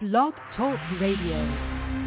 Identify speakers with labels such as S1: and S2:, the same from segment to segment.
S1: Blog Talk Radio.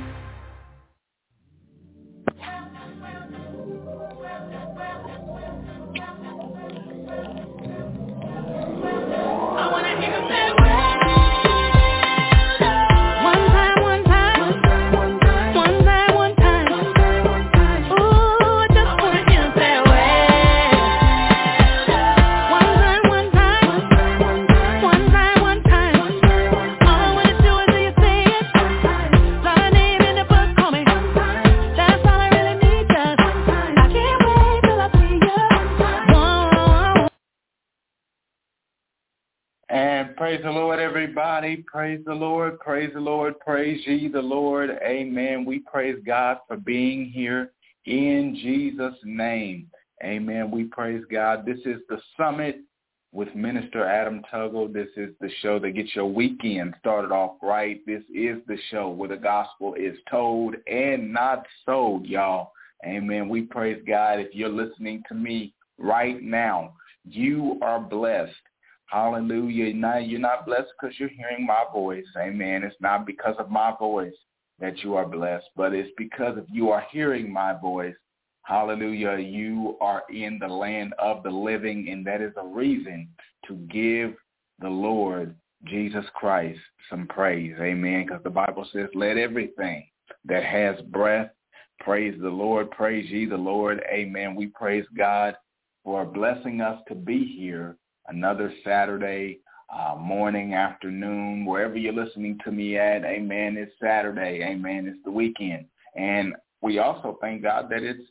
S2: Praise the Lord, everybody. Praise the Lord. Praise the Lord. Praise ye the Lord. Amen. We praise God for being here in Jesus' name. Amen. We praise God. This is the Summit with Minister Adam Tuggle. This is the show that gets your weekend started off right. This is the show where the gospel is told and not sold, y'all. Amen. We praise God. If you're listening to me right now, you are blessed. Hallelujah. Now, you're not blessed because you're hearing my voice. Amen. It's not because of my voice that you are blessed, but it's because if you are hearing my voice, hallelujah, you are in the land of the living, and that is a reason to give the Lord Jesus Christ some praise. Amen. Because the Bible says, let everything that has breath praise the Lord. Praise ye the Lord. Amen. We praise God for blessing us to be here another Saturday morning, afternoon, wherever you're listening to me at. Amen. It's Saturday. Amen. It's the weekend. And we also thank God that it's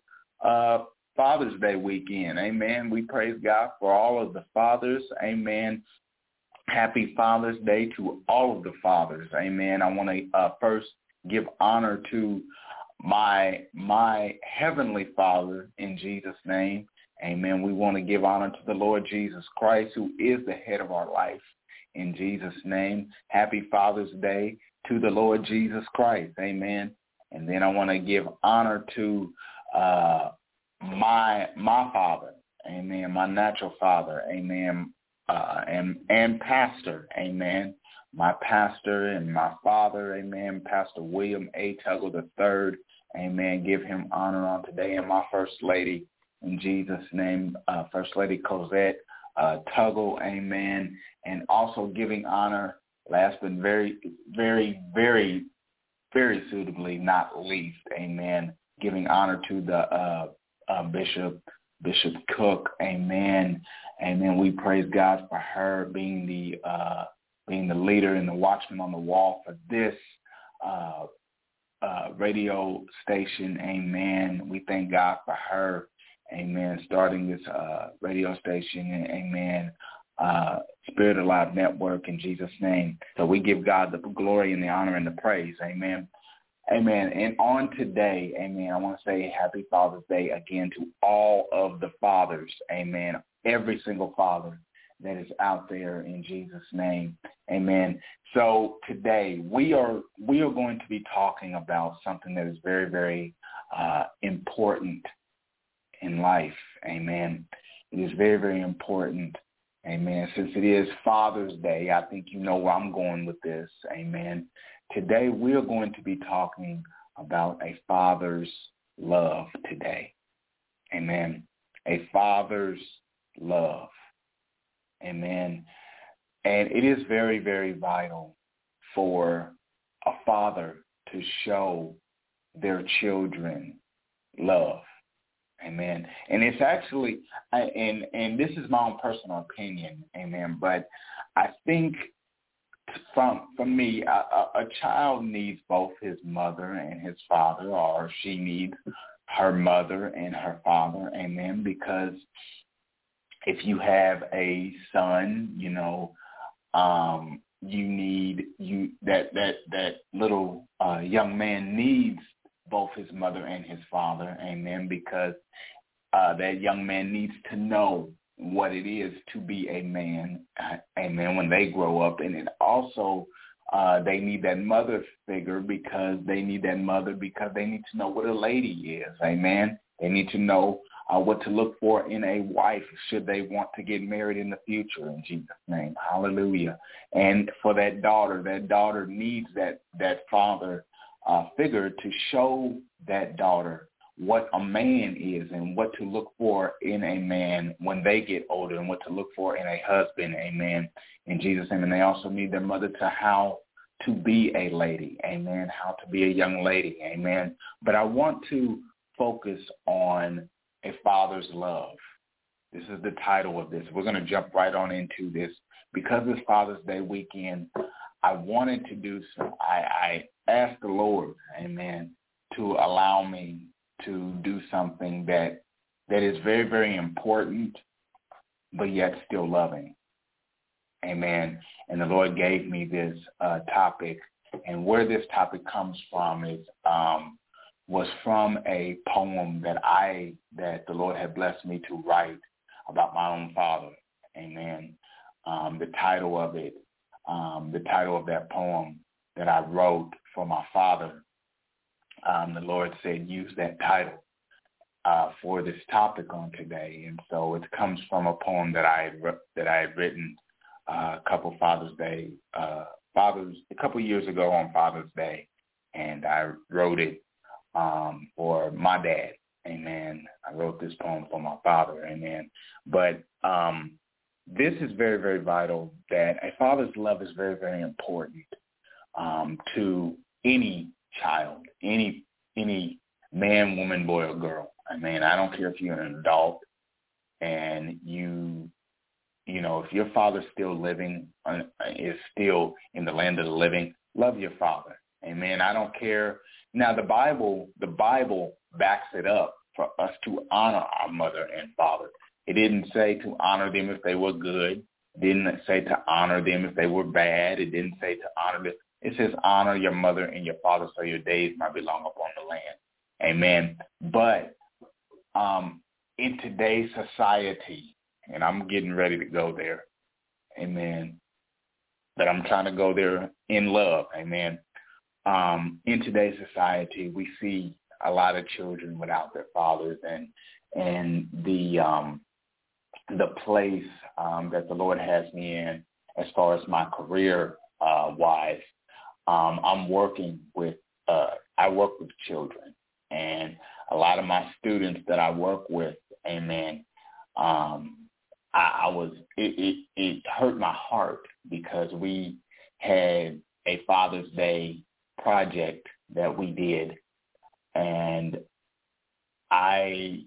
S2: Father's Day weekend. Amen. We praise God for all of the fathers. Amen. Happy Father's Day to all of the fathers. Amen. I want to first give honor to my heavenly Father in Jesus' name. Amen. We want to give honor to the Lord Jesus Christ, who is the head of our life. In Jesus' name, happy Father's Day to the Lord Jesus Christ. Amen. And then I want to give honor to my father. Amen. My natural father. Amen. And pastor. Amen. My pastor and my father. Amen. Pastor William A. Tuggle III. Amen. Give him honor on today. And my first lady. In Jesus' name, First Lady Cosette Tuggle, amen. And also giving honor, last but very, very, very, very suitably not least, amen, giving honor to the Bishop Cook, amen. Amen. We praise God for her being the leader and the watchman on the wall for this radio station, amen. We thank God for her. Amen. Starting this radio station, amen, Spirit Alive Network in Jesus' name. So we give God the glory and the honor and the praise. Amen. Amen. And on today, amen, I want to say happy Father's Day again to all of the fathers. Amen. Every single father that is out there in Jesus' name. Amen. So today we are going to be talking about something that is very, very important in life. Amen. It is very, very important. Amen. Since it is Father's Day, I think you know where I'm going with this. Amen. Today we are going to be talking about a father's love today. Amen. A father's love. Amen. And it is very, very vital for a father to show their children love. Amen. And it's actually, and this is my own personal opinion, amen, but I think from me, a child needs both his mother and his father, or she needs her mother and her father, amen, because if you have a son, you know, that little young man needs both his mother and his father, amen, because that young man needs to know what it is to be a man, amen, when they grow up. And it also, they need that mother figure because they need to know what a lady is, amen. They need to know what to look for in a wife should they want to get married in the future, in Jesus' name. Hallelujah. And for that daughter needs that father figure to show that daughter what a man is and what to look for in a man when they get older and what to look for in a husband, amen, in Jesus' name. And they also need their mother to how to be a lady, amen, how to be a young lady, amen. But I want to focus on a father's love. This is the title of this. We're going to jump right on into this. Because it's Father's Day weekend, I wanted to do some. I asked the Lord, amen, to allow me to do something that is very, very important, but yet still loving. Amen. And the Lord gave me this topic. And where this topic comes from is was from a poem that the Lord had blessed me to write about my own father. Amen. The title of that poem that I wrote for my father, the Lord said, use that title for this topic on today. And so it comes from a poem that I had written a couple years ago on Father's Day, and I wrote it for my dad. Amen. I wrote this poem for my father. Amen. But this is very, very vital, that a father's love is very, very important to any child, any man, woman, boy, or girl. I mean, I don't care if you're an adult and you know, if your father's still living, is still in the land of the living, love your father. Amen. I don't care. Now, the Bible backs it up for us to honor our mother and father. It didn't say to honor them if they were good. It didn't say to honor them if they were bad. It didn't say to honor them. It says honor your mother and your father so your days might be long upon the land. Amen. But in today's society, and I'm getting ready to go there, amen, but I'm trying to go there in love, amen. In today's society, we see a lot of children without their fathers, and the place that the Lord has me in as far as my career wise, I'm working with, I work with children, and a lot of my students that I work with, amen, it hurt my heart because we had a Father's Day project that we did, and I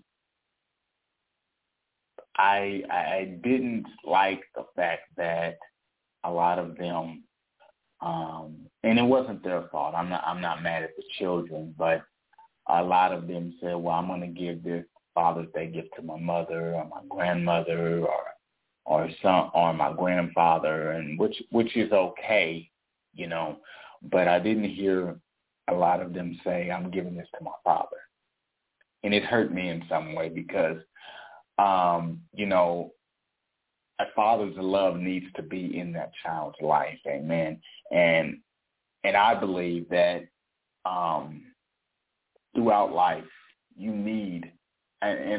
S2: didn't like the fact that a lot of them, and it wasn't their fault. I'm not mad at the children, but a lot of them said, well, I'm going to give this Father's Day gift to my mother or my grandmother or my grandfather, and which is okay, you know. But I didn't hear a lot of them say, I'm giving this to my father. And it hurt me in some way because, you know, a father's love needs to be in that child's life, amen. And I believe that throughout life you need, and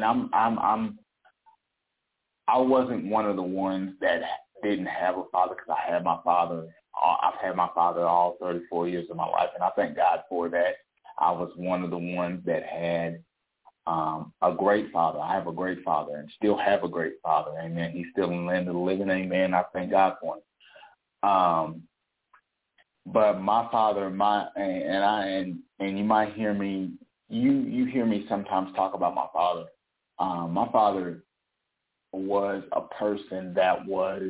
S2: I wasn't one of the ones that didn't have a father, because I had my father. I've had my father all 34 years of my life, and I thank God for that. I was one of the ones that had a great father. I have a great father and still have a great father. Amen. He's still in the land of the living. Amen. I thank God for him. But my father, and you might hear me, you hear me sometimes talk about my father. My father was a person that was,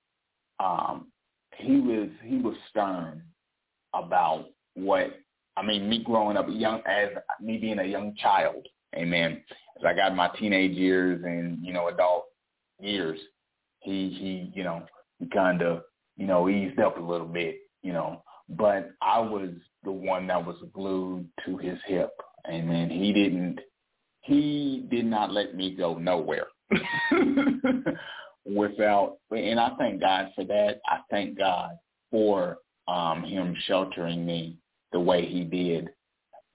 S2: he was stern about me growing up young, as me being a young child. Amen. As I got my teenage years and, you know, adult years, he you know, kind of, you know, eased up a little bit, you know, but I was the one that was glued to his hip. Amen. He did not let me go nowhere without, and I thank God for that. I thank God for him sheltering me the way he did.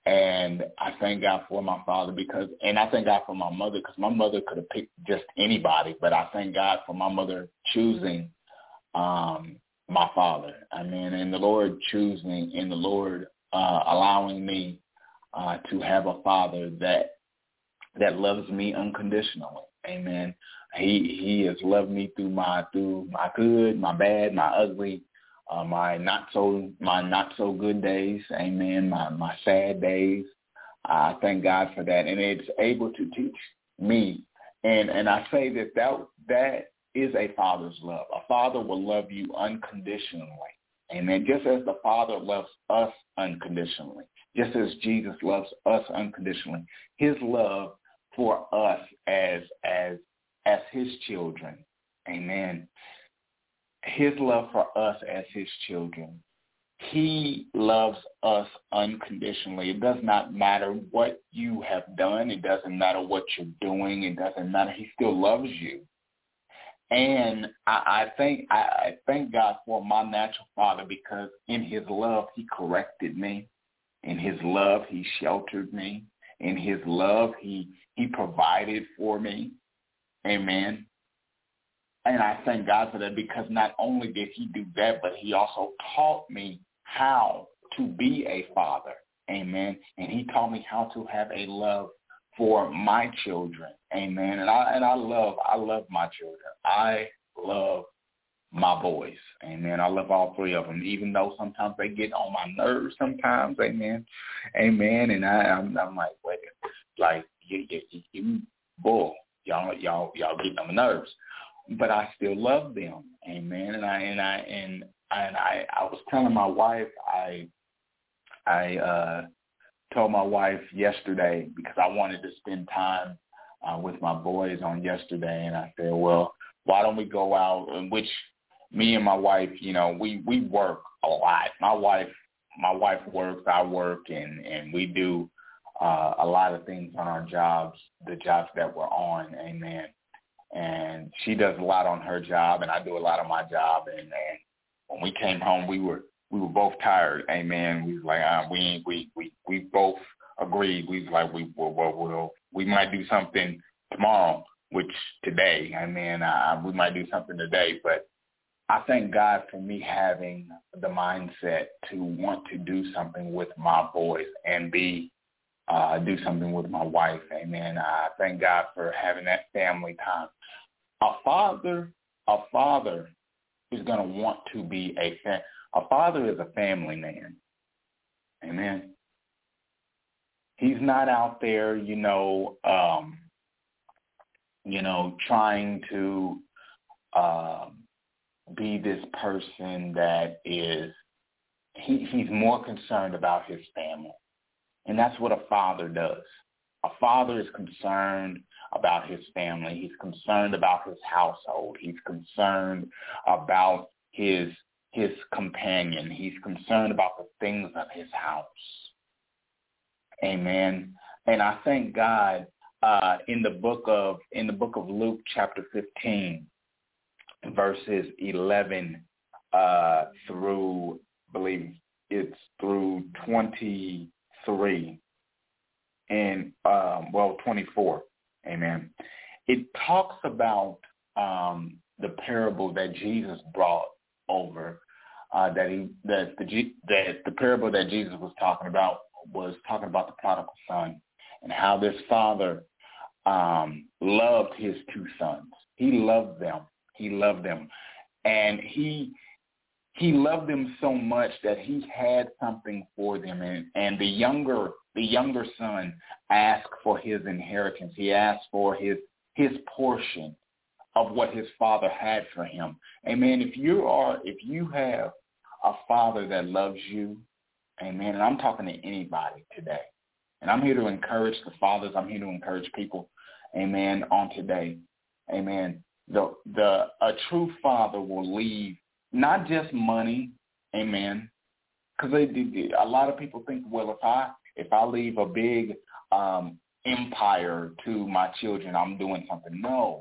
S2: And I thank God for my father and I thank God for my mother, because my mother could have picked just anybody, but I thank God for my mother choosing my father. I mean, and the Lord choosing, and the Lord allowing me to have a father that loves me unconditionally. Amen. He has loved me through my good, my bad, my ugly, my not so good days. Amen. My sad days. I thank God for that, and it's able to teach me. And I say that is a father's love. A father will love you unconditionally. Amen. Just as the Father loves us unconditionally, just as Jesus loves us unconditionally, his love for us as his children. Amen. His love for us as his children. He loves us unconditionally. It does not matter what you have done. It doesn't matter what you're doing. It doesn't matter. He still loves you. And I thank God for my natural father, because in his love, he corrected me. In his love, he sheltered me. In his love, he provided for me. Amen. And I thank God for that, because not only did he do that, but he also taught me how to be a father. Amen. And he taught me how to have a love for my children. Amen. And I love my children. I love my boys. Amen. I love all three of them, even though sometimes they get on my nerves sometimes. Amen. Amen. And I'm like, wait, like you bull. Y'all getting on my nerves. But I still love them. Amen. And I was telling my wife, I told my wife yesterday, because I wanted to spend time with my boys on yesterday, and I said, well, why don't we go out? Which me and my wife, we work a lot. My wife works, I work, and we do a lot of things on our jobs, the jobs that we're on. Amen. And she does a lot on her job, and I do a lot on my job. And when we came home, we were both tired. Amen. We was like, we both agreed. We was like, we might do something tomorrow, which today. Amen. We might do something today, but I thank God for me having the mindset to want to do something with my boys and do something with my wife. Amen. I thank God for having that family time. A father is going to want to be a father is a family man. Amen. He's not out there, trying to be this person that is, he's more concerned about his family. And that's what a father does. A father is concerned about his family. He's concerned about his household. He's concerned about his companion. He's concerned about the things of his house. Amen. And I thank God in the book of Luke chapter 15, verses 11 through, I believe it's through 23 and 24. Amen. It talks about the parable that Jesus brought over. The parable that Jesus was talking about the prodigal son, and how this father loved his two sons. He loved them. And he loved them so much that he had something for them. And the younger son asked for his inheritance. He asked for his portion of what his father had for him. Amen. If you have a father that loves you, amen, and I'm talking to anybody today, and I'm here to encourage the fathers, I'm here to encourage people, amen, on today, amen. A true father will leave not just money, amen, because a lot of people think, well, if I leave a big empire to my children, I'm doing something. No,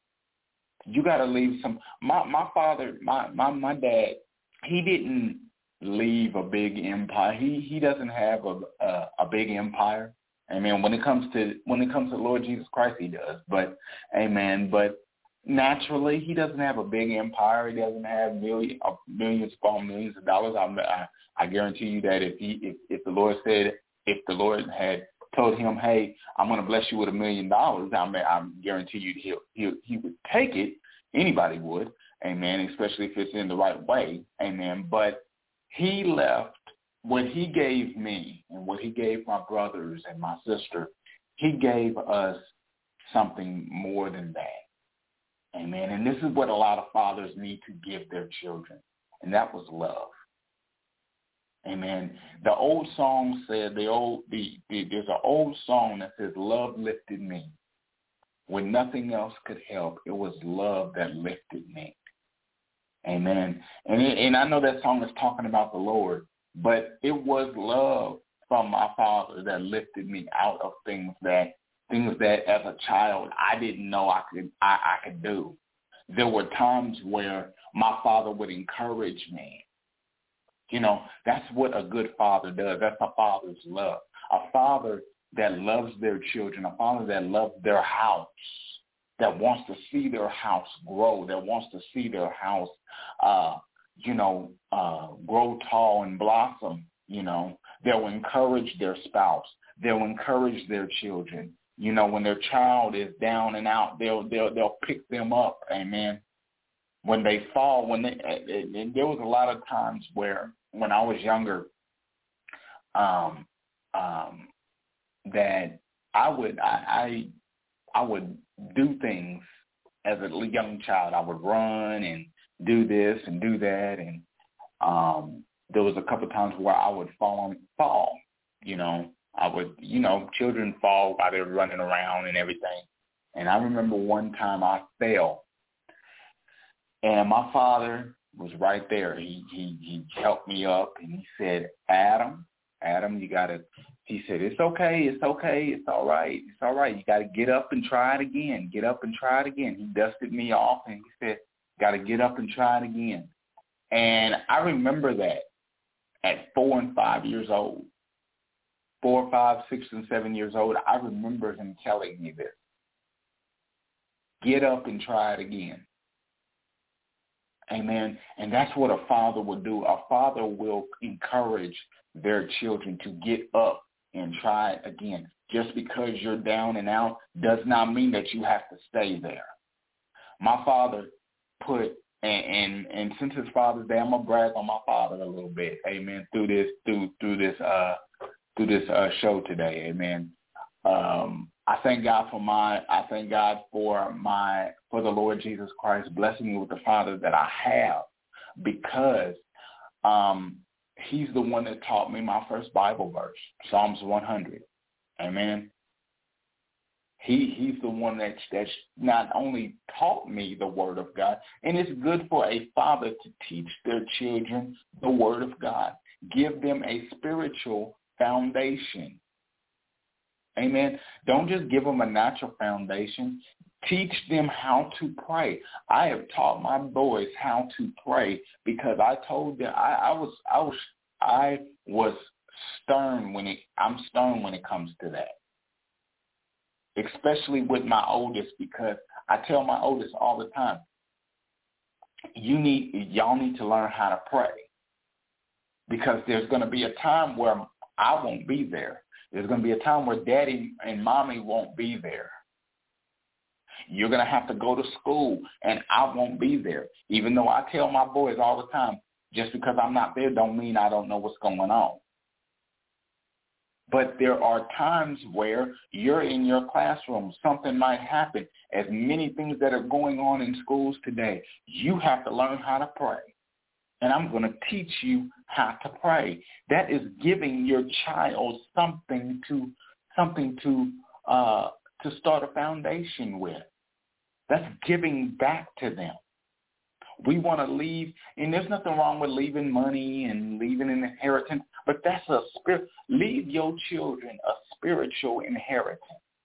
S2: you got to leave some. My father, my dad, he didn't leave a big empire. He doesn't have a big empire. Amen. When it comes to Lord Jesus Christ, he does. But amen. But naturally, he doesn't have a big empire. He doesn't have millions upon millions of dollars. I guarantee you that if the Lord had told him, hey, I'm going to bless you with $1 million, I guarantee you he would take it. Anybody would. Amen. Especially if it's in the right way. Amen. But he left what he gave me and what he gave my brothers and my sister. He gave us something more than that. Amen. And this is what a lot of fathers need to give their children, and that was love. Amen. The old song said, there's an old song that says, love lifted me. When nothing else could help, it was love that lifted me. Amen. And I know that song is talking about the Lord, but it was love from my father that lifted me out of things that as a child I didn't know I could do. There were times where my father would encourage me. You know, that's what a good father does. That's a father's love. A father that loves their children, a father that loves their house, that wants to see their house grow, that wants to see their house, grow tall and blossom. You know, they'll encourage their spouse. They'll encourage their children. You know, when their child is down and out, they'll pick them up. Amen. When they fall, and there was a lot of times where when I was younger, that I would do things as a young child. I would run and do this and do that, and there was a couple of times where I would fall. You know, children fall while they're running around and everything. And I remember one time I fell, and my father was right there. He helped me up, and he said, Adam, you gotta. He said, it's okay, it's all right, you gotta get up and try it again. He dusted me off, and he said, gotta get up and try it again. And I remember that at 4 and 5 years old, 4, 5, 6, and 7 years old, I remember him telling me this. Get up and try it again. Amen. And that's what a father will do. A father will encourage their children to get up and try it again. Just because you're down and out does not mean that you have to stay there. My father put, and since it's Father's Day, I'm gonna brag on my father a little bit. Amen. Through this show today. Amen. I thank God for the Lord Jesus Christ blessing me with the Father that I have, because he's the one that taught me my first Bible verse, Psalms 100. Amen. He's the one that's not only taught me the Word of God, and it's good for a father to teach their children the Word of God. Give them a spiritual foundation. Amen. Don't just give them a natural foundation. Teach them how to pray. I have taught my boys how to pray because I told them I was stern I'm stern when it comes to that. Especially with my oldest, because I tell my oldest all the time, y'all need to learn how to pray, because there's going to be a time where I won't be there. There's going to be a time where daddy and mommy won't be there. You're going to have to go to school, and I won't be there. Even though I tell my boys all the time, just because I'm not there don't mean I don't know what's going on. But there are times where you're in your classroom. Something might happen. As many things that are going on in schools today, you have to learn how to pray. And I'm going to teach you how to pray. That is giving your child something to start a foundation with. That's giving back to them. We want to leave, and there's nothing wrong with leaving money and leaving an inheritance, but that's a spirit. Leave your children a spiritual inheritance.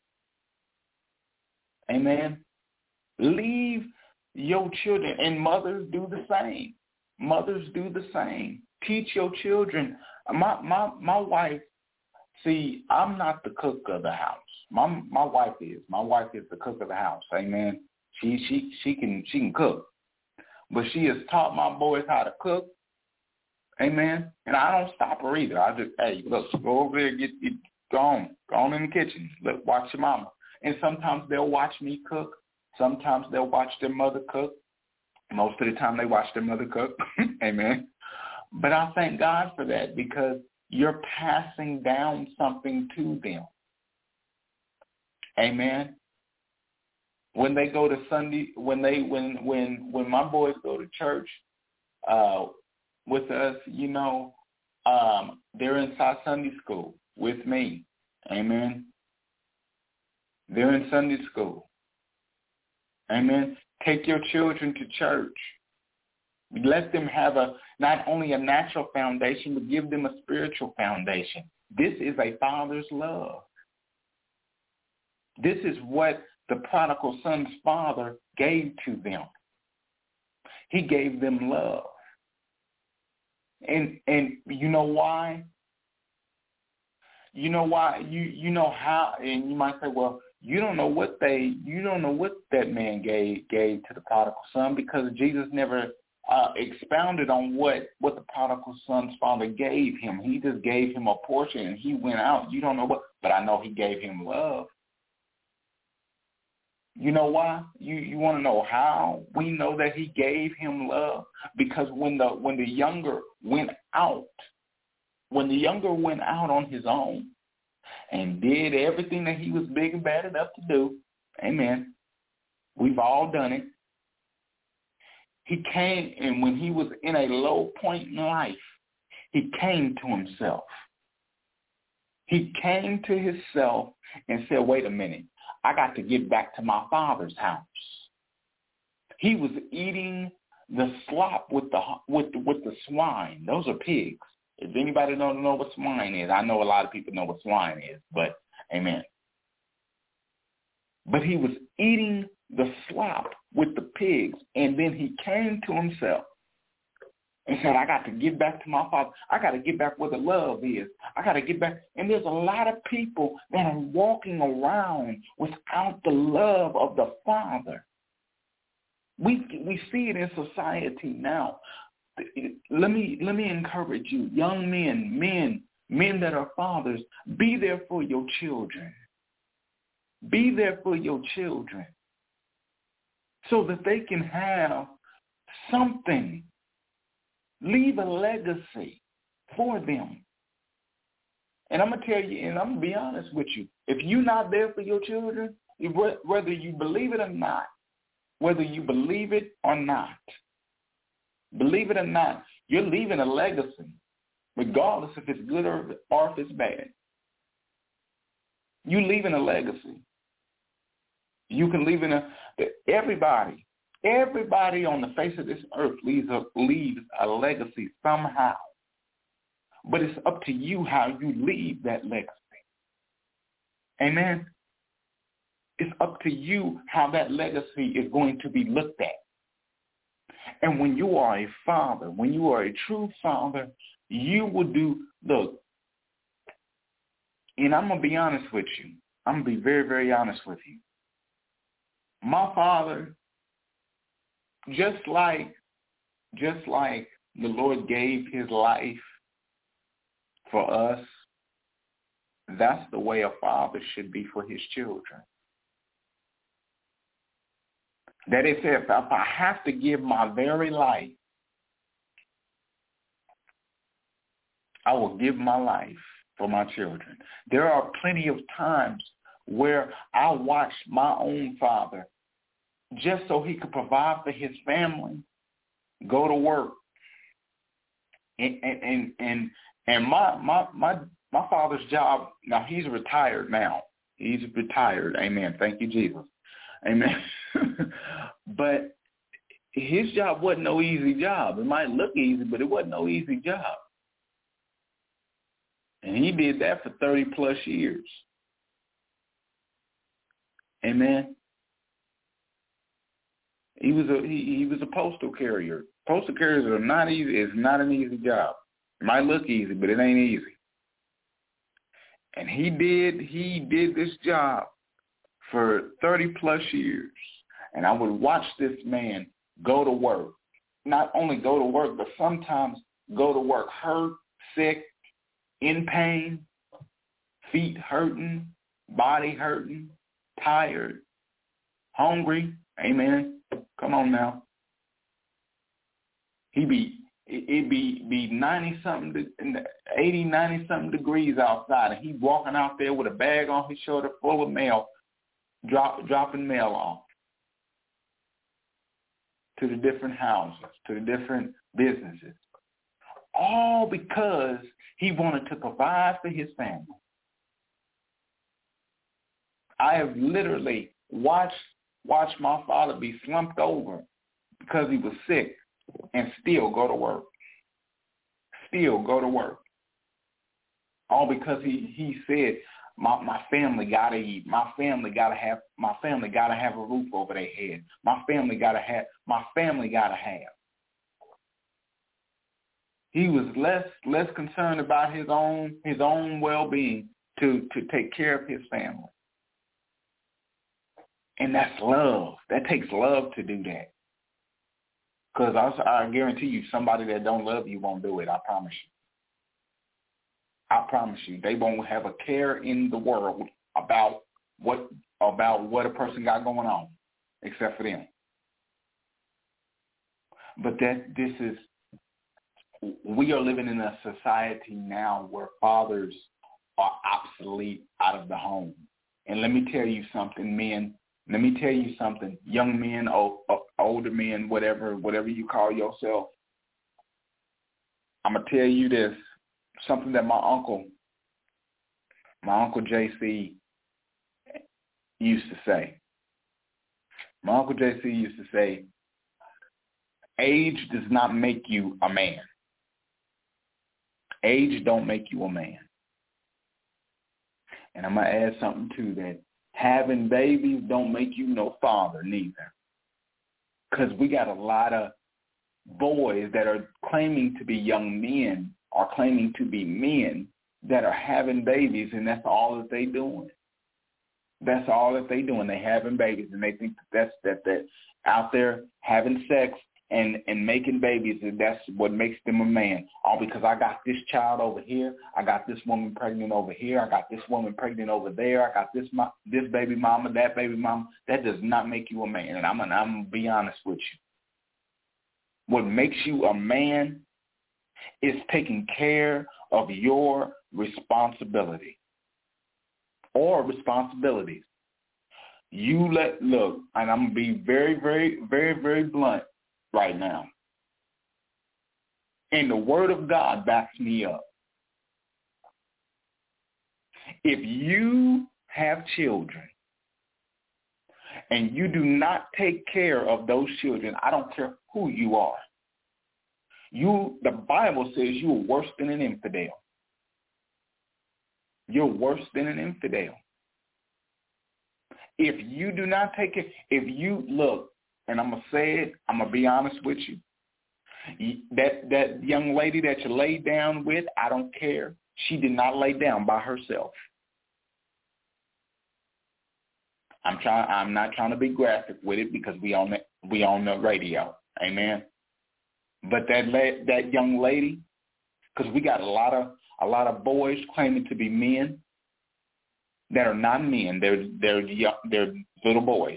S2: Amen. Leave your children, and mothers do the same. Mothers do the same. Teach your children. My wife, see, I'm not the cook of the house. My wife is. My wife is the cook of the house. Amen. She can cook. But she has taught my boys how to cook. Amen. And I don't stop her either. I just, hey, look, go over there, go on in the kitchen. Look, watch your mama. And sometimes they'll watch me cook. Sometimes they'll watch their mother cook. Most of the time they watch their mother cook. Amen. But I thank God for that, because you're passing down something to them. Amen. When they go to Sunday, when my boys go to church with us, you know, they're inside Sunday school with me. Amen. They're in Sunday school. Amen. Take your children to church. Let them have not only a natural foundation, but give them a spiritual foundation. This is a father's love. This is what the prodigal son's father gave to them. He gave them love. And you know why? You know why? You know how, and you might say, well, you don't know what that man gave to the prodigal son, because Jesus never expounded on what the prodigal son's father gave him. He just gave him a portion and he went out. You don't know what, but I know he gave him love. You know why? You want to know how we know that he gave him love? Because when the younger went out on his own and did everything that he was big and bad enough to do, amen, we've all done it. He came, and when he was in a low point in life, he came to himself. He came to himself and said, wait a minute, I got to get back to my father's house. He was eating the slop with the swine. Those are pigs. If anybody don't know what swine is, I know a lot of people know what swine is, but amen. But he was eating the slop with the pigs, and then he came to himself and said, I got to get back to my father. I got to get back where the love is. I got to get back. And there's a lot of people that are walking around without the love of the Father. We see it in society now. Let me encourage you, young men that are fathers, be there for your children. Be there for your children so that they can have something. Leave a legacy for them. And I'm going to tell you, and I'm going to be honest with you, if you're not there for your children, whether you believe it or not, believe it or not, you're leaving a legacy, regardless if it's good or if it's bad. You're leaving a legacy. You can leave everybody on the face of this earth leaves a legacy somehow. But it's up to you how you leave that legacy. Amen? It's up to you how that legacy is going to be looked at. And when you are a father, when you are a true father, you will do, look, and I'm going to be honest with you. I'm going to be very, very honest with you. My father, just like the Lord gave his life for us, that's the way a father should be for his children. That is, if I have to give my very life, I will give my life for my children. There are plenty of times where I watched my own father, just so he could provide for his family, go to work. And my father's job, now he's retired now. He's retired. Amen. Thank you, Jesus. Amen. But his job wasn't no easy job. It might look easy, but it wasn't no easy job. And he did that for 30 plus years. Amen. He was a postal carrier. Postal carriers are not easy. It's not an easy job. It might look easy, but it ain't easy. And he did this job for 30 plus years. And I would watch this man go to work. Not only go to work, but sometimes go to work hurt, sick, in pain, feet hurting, body hurting, tired, hungry. Amen. Come on now. It'd be 90-something, 80, 90-something degrees outside, and he walking out there with a bag on his shoulder full of mail, dropping mail off to the different houses, to the different businesses, all because he wanted to provide for his family. I have literally watched my father be slumped over because he was sick and still go to work. Still go to work. All because he said, my family gotta eat. My family gotta have a roof over their head. My family gotta have. He was less concerned about his own well-being to take care of his family. And that's love. That takes love to do that. Because I guarantee you, somebody that don't love you won't do it. I promise you. I promise you, they won't have a care in the world about what a person got going on, except for them. But we are living in a society now where fathers are obsolete out of the home. And let me tell you something, men. Let me tell you something, young men, older men, whatever you call yourself. I'm gonna tell you this. Something that my uncle JC used to say. My Uncle JC used to say, age does not make you a man. Age don't make you a man. And I'm going to add something to that. Having babies don't make you no father neither. Because we got a lot of boys that are claiming to be young men or claiming to be men that are having babies, and that's all that they doing. That's all that they doing. They having babies, and they think that's out there having sex and making babies, and that's what makes them a man. All because I got this child over here, I got this woman pregnant over here, I got this woman pregnant over there, I got this baby mama, that baby mama. That does not make you a man, and I'm gonna be honest with you. What makes you a man is taking care of your responsibility or responsibilities. Look, and I'm going to be very, very, very, very blunt right now. And the Word of God backs me up. If you have children and you do not take care of those children, I don't care who you are. The Bible says you are worse than an infidel. You're worse than an infidel. If you do not take it, if you look, and I'm going to say it, I'm going to be honest with you. That young lady that you laid down with, I don't care. She did not lay down by herself. I'm not trying to be graphic with it because we on the radio. Amen. But that young lady, because we got a lot of boys claiming to be men that are not men. They're little boys.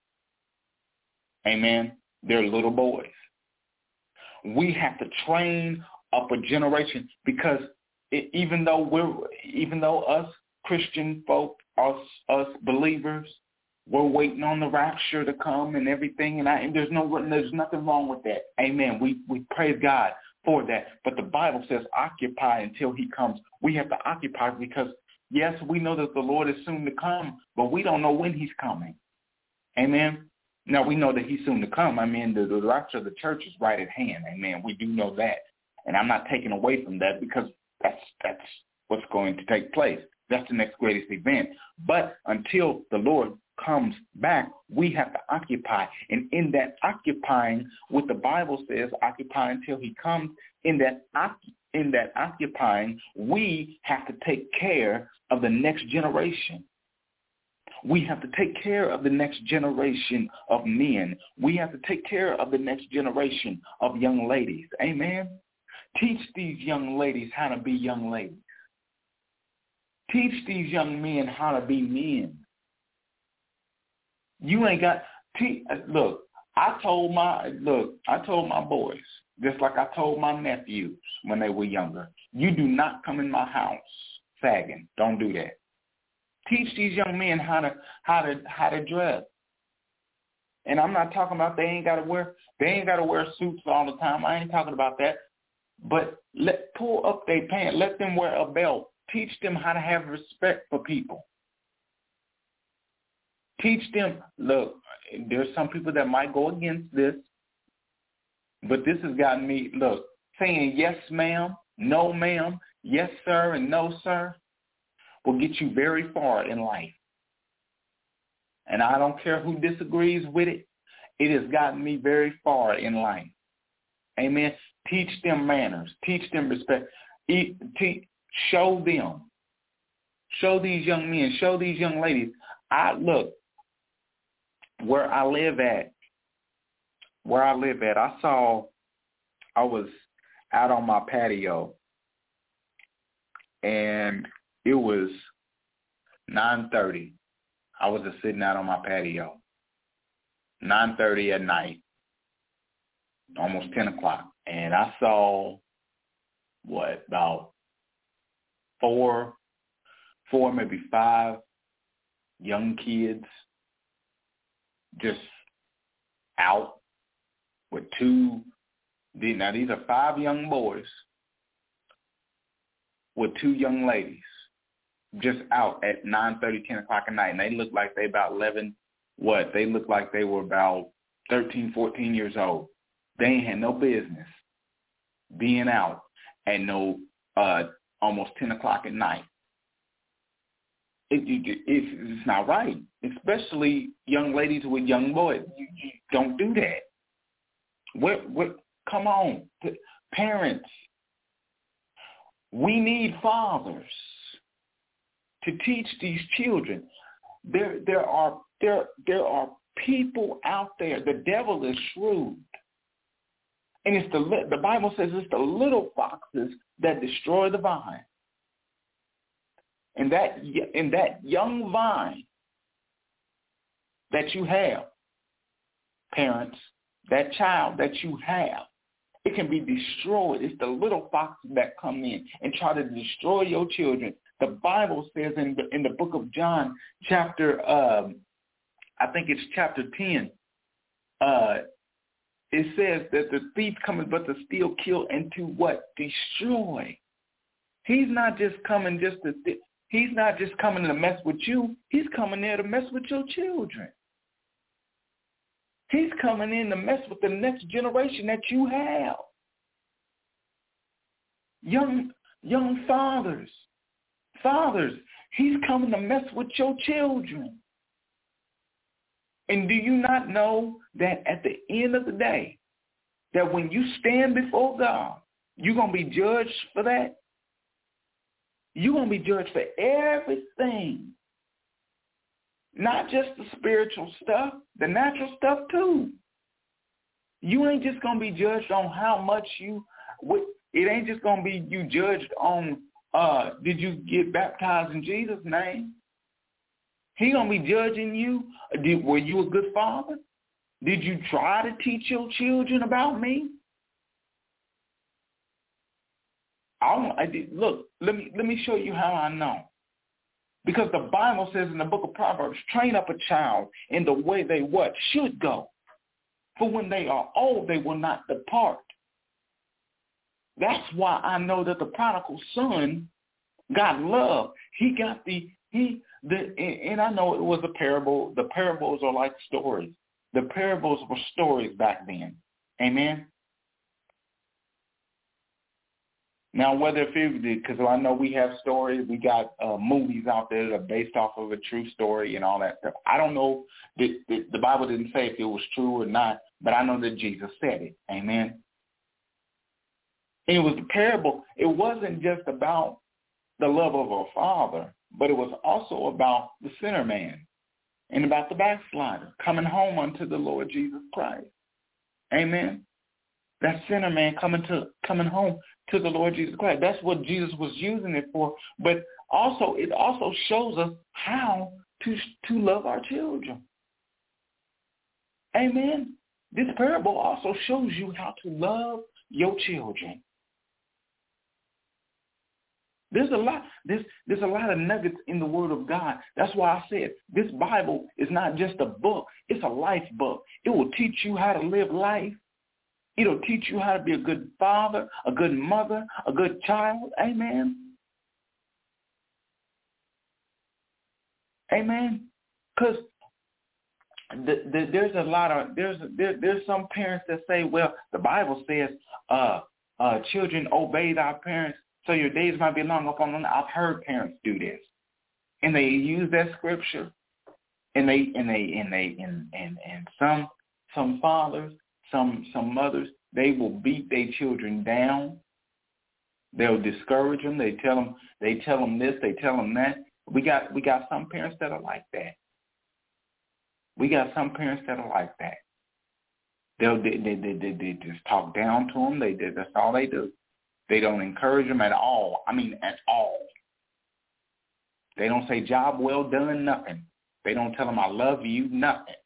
S2: Amen. They're little boys. We have to train up a generation because even though us Christian folk, us believers, we're waiting on the rapture to come and everything, and there's nothing wrong with that. Amen. We praise God for that. But the Bible says occupy until he comes. We have to occupy because, yes, we know that the Lord is soon to come, but we don't know when he's coming. Amen. Now, we know that he's soon to come. I mean, the rapture of the church is right at hand. Amen. We do know that. And I'm not taking away from that because that's what's going to take place. That's the next greatest event. But until the Lord comes back, we have to occupy. And in that occupying, what the Bible says, occupy until he comes, in that in that occupying, we have to take care of the next generation. We have to take care of the next generation of men. We have to take care of the next generation of young ladies. Amen? Teach these young ladies how to be young ladies. Teach these young men how to be men. You ain't got look. I told my boys, just like I told my nephews when they were younger, you do not come in my house sagging. Don't do that. Teach these young men how to dress. And I'm not talking about they ain't gotta wear suits all the time. I ain't talking about that. But pull up their pants. Let them wear a belt. Teach them how to have respect for people. Teach them, look, there's some people that might go against this, but this has gotten me, look, saying yes, ma'am, no, ma'am, yes, sir, and no, sir, will get you very far in life. And I don't care who disagrees with it. It has gotten me very far in life. Amen. Teach them manners. Teach them respect. Show them. Show these young men. Show these young ladies. Look, where I live at, I was out on my patio, and it was 9:30. I was just sitting out on my patio. 9:30 at night, almost 10 o'clock, and I saw, about four, maybe five young kids just out with now these are 5 young boys with 2 young ladies just out at 9:30, 10 o'clock at night. And they looked like they about 11, they looked like they were about 13, 14 years old. They ain't had no business being out at almost 10 o'clock at night. It's not right, especially young ladies with young boys. You don't do that. Come on, parents. We need fathers to teach these children. There are people out there. The devil is shrewd, and it's the Bible says it's the little foxes that destroy the vine. And that young vine that you have, parents, that child that you have, it can be destroyed. It's the little foxes that come in and try to destroy your children. The Bible says in the book of John, chapter, I think it's chapter 10, it says that the thief cometh but to steal, kill, and to what? Destroy. He's not just coming He's not just coming to mess with you. He's coming there to mess with your children. He's coming in to mess with the next generation that you have. Young fathers, he's coming to mess with your children. And do you not know that at the end of the day, that when you stand before God, you're going to be judged for that? You're going to be judged for everything. Not just the spiritual stuff, the natural stuff too. You ain't just going to be judged on how much it ain't just going to be you judged on, did you get baptized in Jesus' name? He going to be judging you. Were you a good father? Did you try to teach your children about me? Look, let me show you how I know. Because the Bible says in the book of Proverbs, train up a child in the way they should go. For when they are old, they will not depart. That's why I know that the prodigal son got love. And I know it was a parable. The parables are like stories. The parables were stories back then. Amen. Now, because I know we have stories, we got movies out there that are based off of a true story and all that stuff. I don't know, the Bible didn't say if it was true or not, but I know that Jesus said it. Amen. And it was the parable. It wasn't just about the love of a father, but it was also about the sinner man and about the backslider coming home unto the Lord Jesus Christ. Amen. That sinner man coming home to the Lord Jesus Christ. That's what Jesus was using it for. But also, it also shows us how to love our children. Amen. This parable also shows you how to love your children. There's a lot of nuggets in the Word of God. That's why I said this Bible is not just a book. It's a life book. It will teach you how to live life. It'll teach you how to be a good father, a good mother, a good child. Amen. Amen. Because there's some parents that say, well, the Bible says, children, obey thy parents so your days might be long upon them. I've heard parents do this, and they use that scripture, and some fathers, some mothers, they will beat their children down. They'll discourage them. They tell them this, they tell them that. We got some parents that are like that. We got some parents that are like that. They just talk down to them. That's all they do. They don't encourage them at all. I mean, at all. They don't say, job well done, nothing. They don't tell them, I love you, nothing.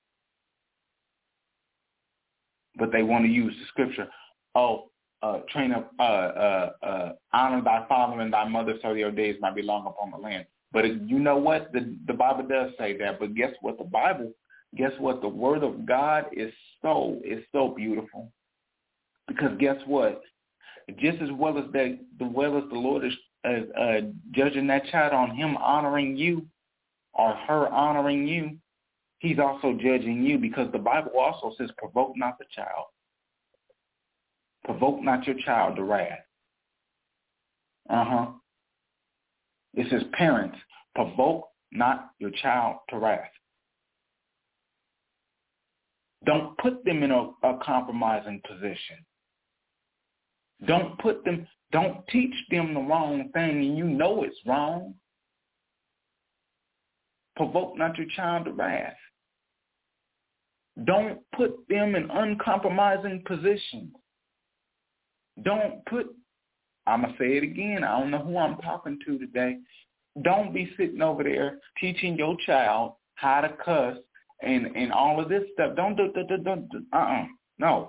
S2: But they want to use the scripture, train up, honor thy father and thy mother so your days might be long upon the land. But you know what? The Bible does say that. But guess what? The Word of God is so beautiful. Because guess what? Just as well as the Lord is judging that child on him honoring you or her honoring you, he's also judging you, because the Bible also says, provoke not the child. Provoke not your child to wrath. It says, parents, provoke not your child to wrath. Don't put them in a compromising position. Don't teach them the wrong thing and you know it's wrong. Provoke not your child to wrath. Don't put them in uncompromising positions. I'm going to say it again. I don't know who I'm talking to today. Don't be sitting over there teaching your child how to cuss and all of this stuff. Don't do. No.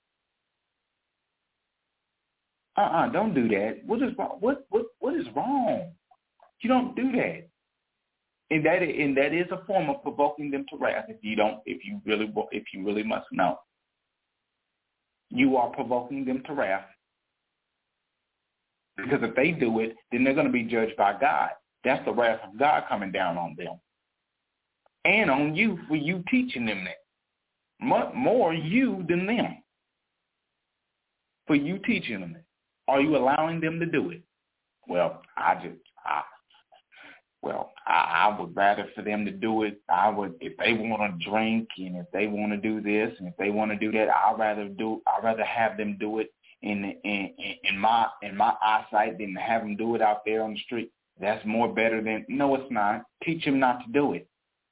S2: Don't do that. What is wrong? What is wrong? You don't do that. And that is a form of provoking them to wrath. If you really must know, you are provoking them to wrath. Because if they do it, then they're going to be judged by God. That's the wrath of God coming down on them and on you for you teaching them that. More you than them for you teaching them it. Are you allowing them to do it? Well, I would rather for them to do it. If they want to drink and if they want to do this and if they want to do that, I'd rather have them do it in my eyesight than to have them do it out there on the street. That's more better than, no, it's not. Teach them not to do it.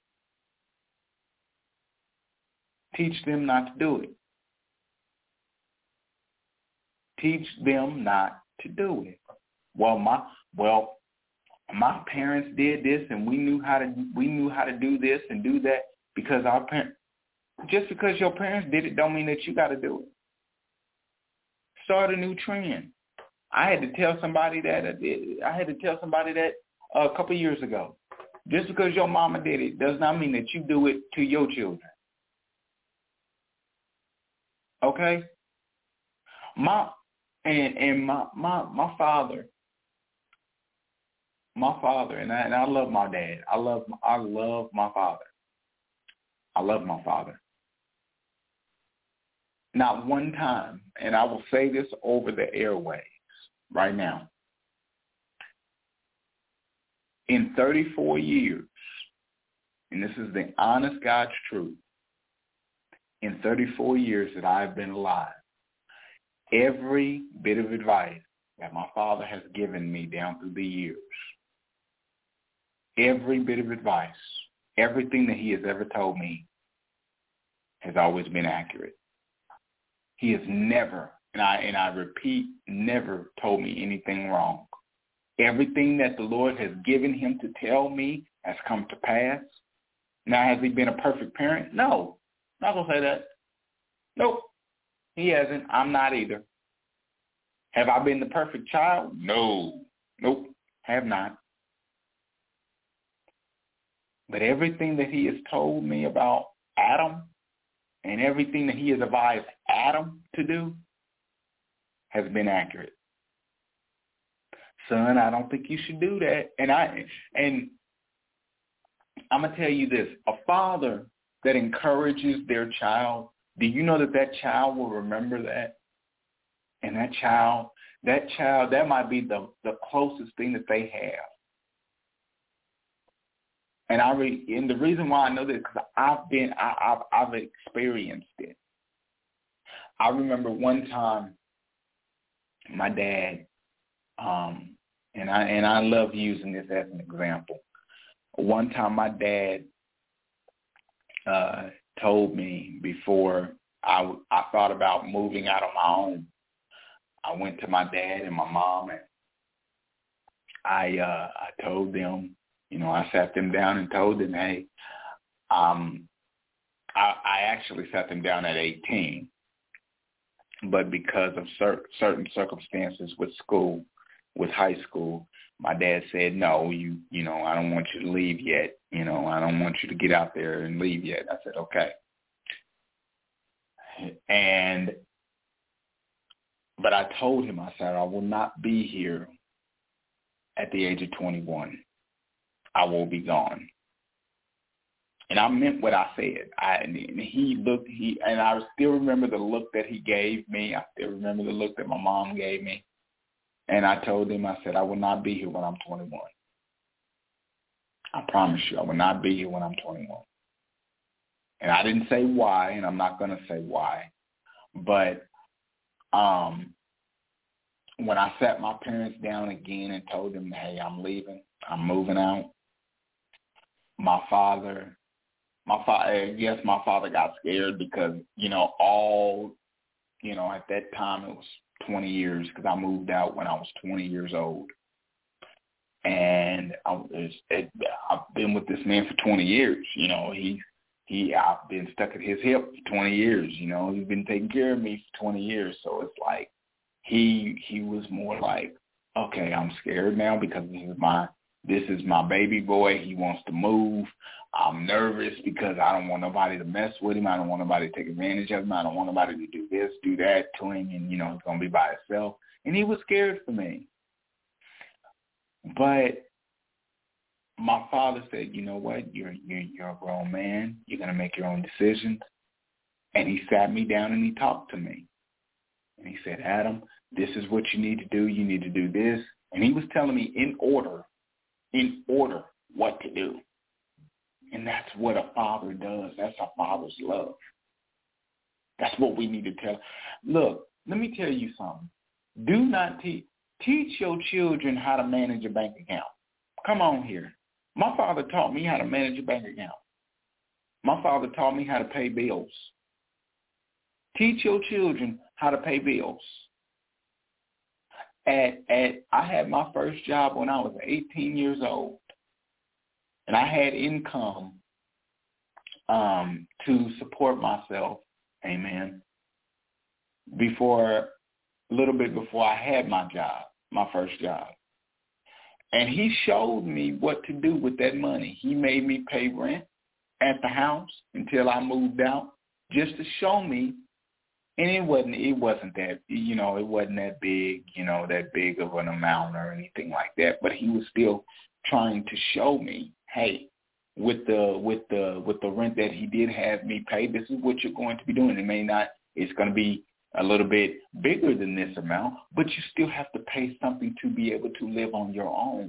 S2: Teach them not to do it. Teach them not to do it. Well, my parents did this, and we knew how to do this and do that because our parents. Just because your parents did it, don't mean that you got to do it. Start a new trend. I had to tell somebody that a couple of years ago. Just because your mama did it does not mean that you do it to your children. Okay? My father, and I love my dad. I love my father. I love my father. Not one time, and I will say this over the airwaves right now. In 34 years, and this is the honest God's truth, in 34 years that I've been alive, every bit of advice that my father has given me down through the years, every bit of advice, everything that he has ever told me has always been accurate. He has never, and I repeat, never told me anything wrong. Everything that the Lord has given him to tell me has come to pass. Now, has he been a perfect parent? No. Not going to say that. Nope. He hasn't. I'm not either. Have I been the perfect child? No. Nope. Have not. But everything that he has told me about Adam and everything that he has advised Adam to do has been accurate. Son, I don't think you should do that. And I'm going to tell you this. A father that encourages their child, do you know that child will remember that? And that child, that might be the closest thing that they have. And the reason why I know this is because I've experienced it. I remember one time my dad, and I love using this as an example. One time my dad told me before I thought about moving out on my own. I went to my dad and my mom, and I told them, I sat them down and told them, hey, I actually sat them down at 18, but because of certain circumstances with school, with high school, my dad said, no, I don't want you to leave yet. I don't want you to get out there and leave yet. I said, okay. But I told him, I said, I will not be here at the age of 21. I will be gone. And I meant what I said. And I still remember the look that he gave me. I still remember the look that my mom gave me. And I told him, I said, I will not be here when I'm 21. I promise you, I will not be here when I'm 21. And I didn't say why, and I'm not going to say why. But when I sat my parents down again and told them, hey, I'm leaving, I'm moving out, my father got scared because, at that time it was 20 years because I moved out when I was 20 years old. And I've been with this man for 20 years. I've been stuck at his hip for 20 years. He's been taking care of me for 20 years. So it's like he was more like, okay, I'm scared now because this is my baby boy. He wants to move. I'm nervous because I don't want nobody to mess with him. I don't want nobody to take advantage of him. I don't want nobody to do this, do that to him, and, he's going to be by himself. And he was scared for me. But my father said, you know what, you're a grown man. You're going to make your own decisions. And he sat me down and he talked to me. And he said, Adam, this is what you need to do. You need to do this. And he was telling me in order what to do. And that's what a father does. That's a father's love. That's what we need to tell. Look, let me tell you something. Do not teach your children how to manage a bank account. Come on here. My father taught me how to manage a bank account. My father taught me how to pay bills. Teach your children how to pay bills. I had my first job when I was 18 years old. And I had income to support myself, amen, a little bit before I had my job, my first job. And he showed me what to do with that money. He made me pay rent at the house until I moved out just to show me. And it wasn't that, it wasn't that big, that big of an amount or anything like that. But he was still trying to show me, hey, with the rent that he did have me pay, this is what you're going to be doing. It's going to be a little bit bigger than this amount, but you still have to pay something to be able to live on your own.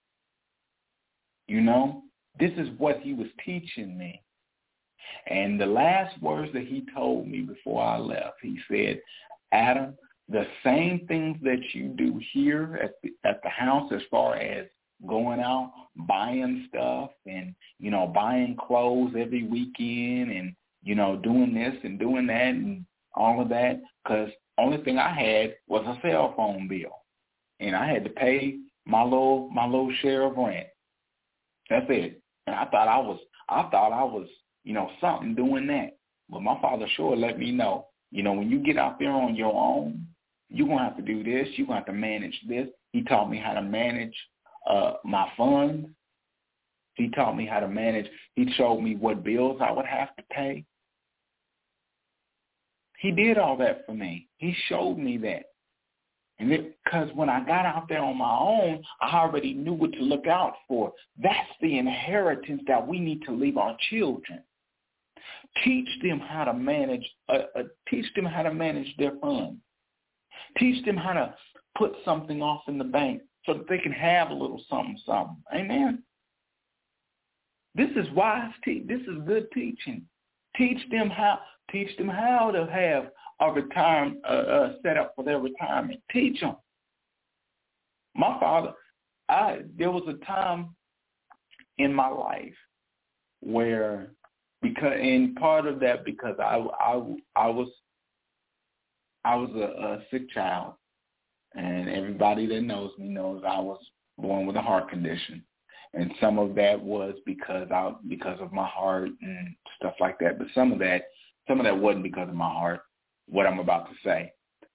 S2: This is what he was teaching me. And the last words that he told me before I left, he said, Adam, the same things that you do here at the house as far as going out, buying stuff and, buying clothes every weekend and, doing this and doing that and all of that, because only thing I had was a cell phone bill, and I had to pay my little share of rent. That's it. And I thought I was, something doing that. But my father sure let me know, when you get out there on your own, you're going to have to do this. You're going to have to manage this. He taught me how to manage my funds. He taught me how to manage. He showed me what bills I would have to pay. He did all that for me. He showed me that. And because when I got out there on my own, I already knew what to look out for. That's the inheritance that we need to leave our children. Teach them how to manage. Teach them how to manage their funds. Teach them how to put something off in the bank so that they can have a little something. Amen. This is wise. This is good teaching. Teach them how to have a retirement set up for their retirement. Teach them. My father, there was a time in my life where, and part of that because I was a sick child, and everybody that knows me knows I was born with a heart condition, and some of that was because of my heart and stuff like that. But some of that wasn't because of my heart. What I'm about to say,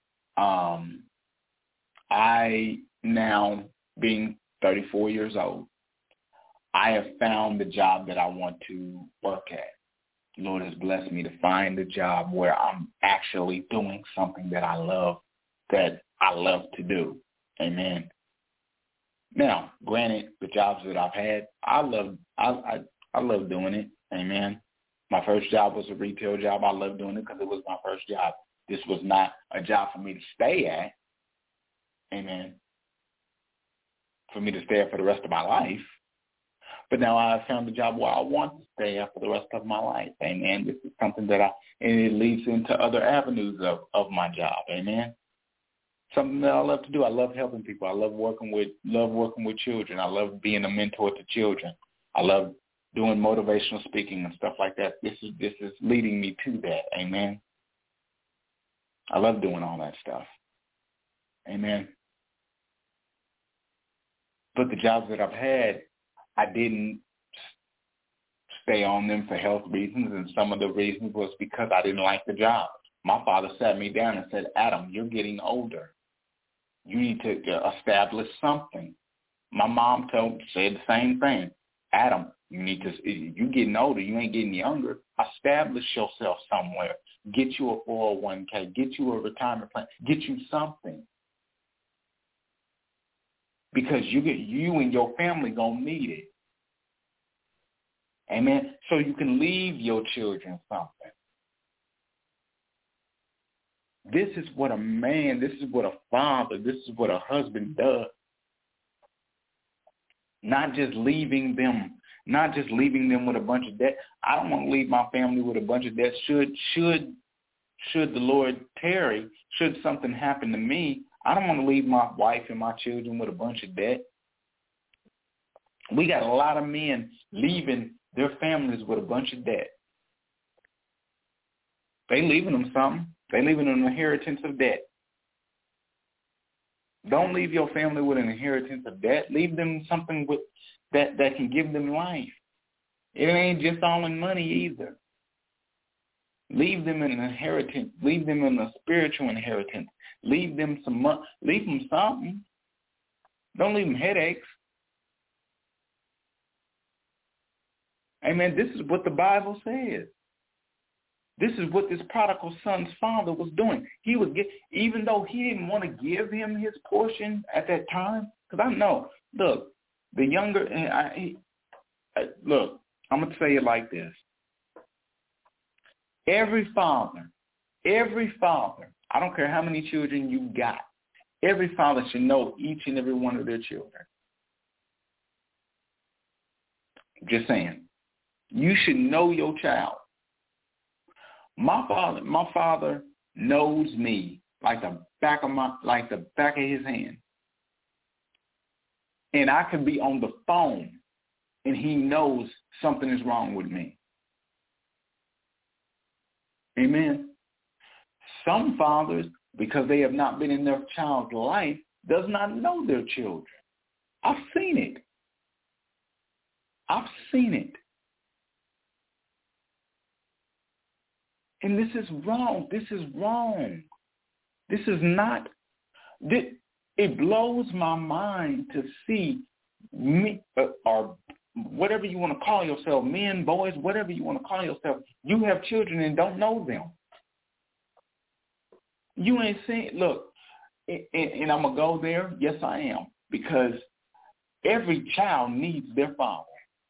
S2: I now being 34 years old, I have found the job that I want to work at. The Lord has blessed me to find a job where I'm actually doing something that I love to do. Amen. Now, granted, the jobs that I've had, I love doing it. Amen. My first job was a retail job. I loved doing it because it was my first job. This was not a job for me to stay at. Amen. For me to stay at for the rest of my life. But now I found a job where I want to stay at for the rest of my life. Amen. This is something and it leads into other avenues of my job. Amen. Something that I love to do. I love helping people. I love working with children. I love being a mentor to children. I love doing motivational speaking and stuff like that. This is leading me to that. Amen. I love doing all that stuff. Amen. But the jobs that I've had, I didn't stay on them for health reasons, and some of the reasons was because I didn't like the job. My father sat me down and said, Adam, you're getting older. You need to establish something. My mom said the same thing. Adam, you're getting older. You ain't getting younger. Establish yourself somewhere. Get you a 401k. Get you a retirement plan. Get you something. Because you and your family going to need it. Amen. So you can leave your children something. This is what a man, this is what a father, this is what a husband does. Not just leaving them with a bunch of debt. I don't want to leave my family with a bunch of debt. Should the Lord tarry, should something happen to me, I don't want to leave my wife and my children with a bunch of debt. We got a lot of men leaving their families with a bunch of debt. They leaving them something. They leaving them an inheritance of debt. Don't leave your family with an inheritance of debt. Leave them something that can give them life. It ain't just all in money either. Leave them an inheritance. Leave them in a spiritual inheritance. Leave them some money. Leave them something. Don't leave them headaches. Amen. This is what the Bible says. This is what this prodigal son's father was doing. He was even though he didn't want to give him his portion at that time, because I know, look, the younger, look, I'm going to say it like this. Every father, I don't care how many children you got, every father should know each and every one of their children. Just saying. You should know your child. My father knows me like the back of the back of his hand. And I could be on the phone and he knows something is wrong with me. Amen. Some fathers, because they have not been in their child's life, does not know their children. I've seen it. I've seen it. And this is wrong. This is wrong. This is not, it blows my mind to see me, or whatever you want to call yourself, men, boys, whatever you want to call yourself, you have children and don't know them. You ain't seen, look, and I'm going to go there. Yes, I am. Because every child needs their father.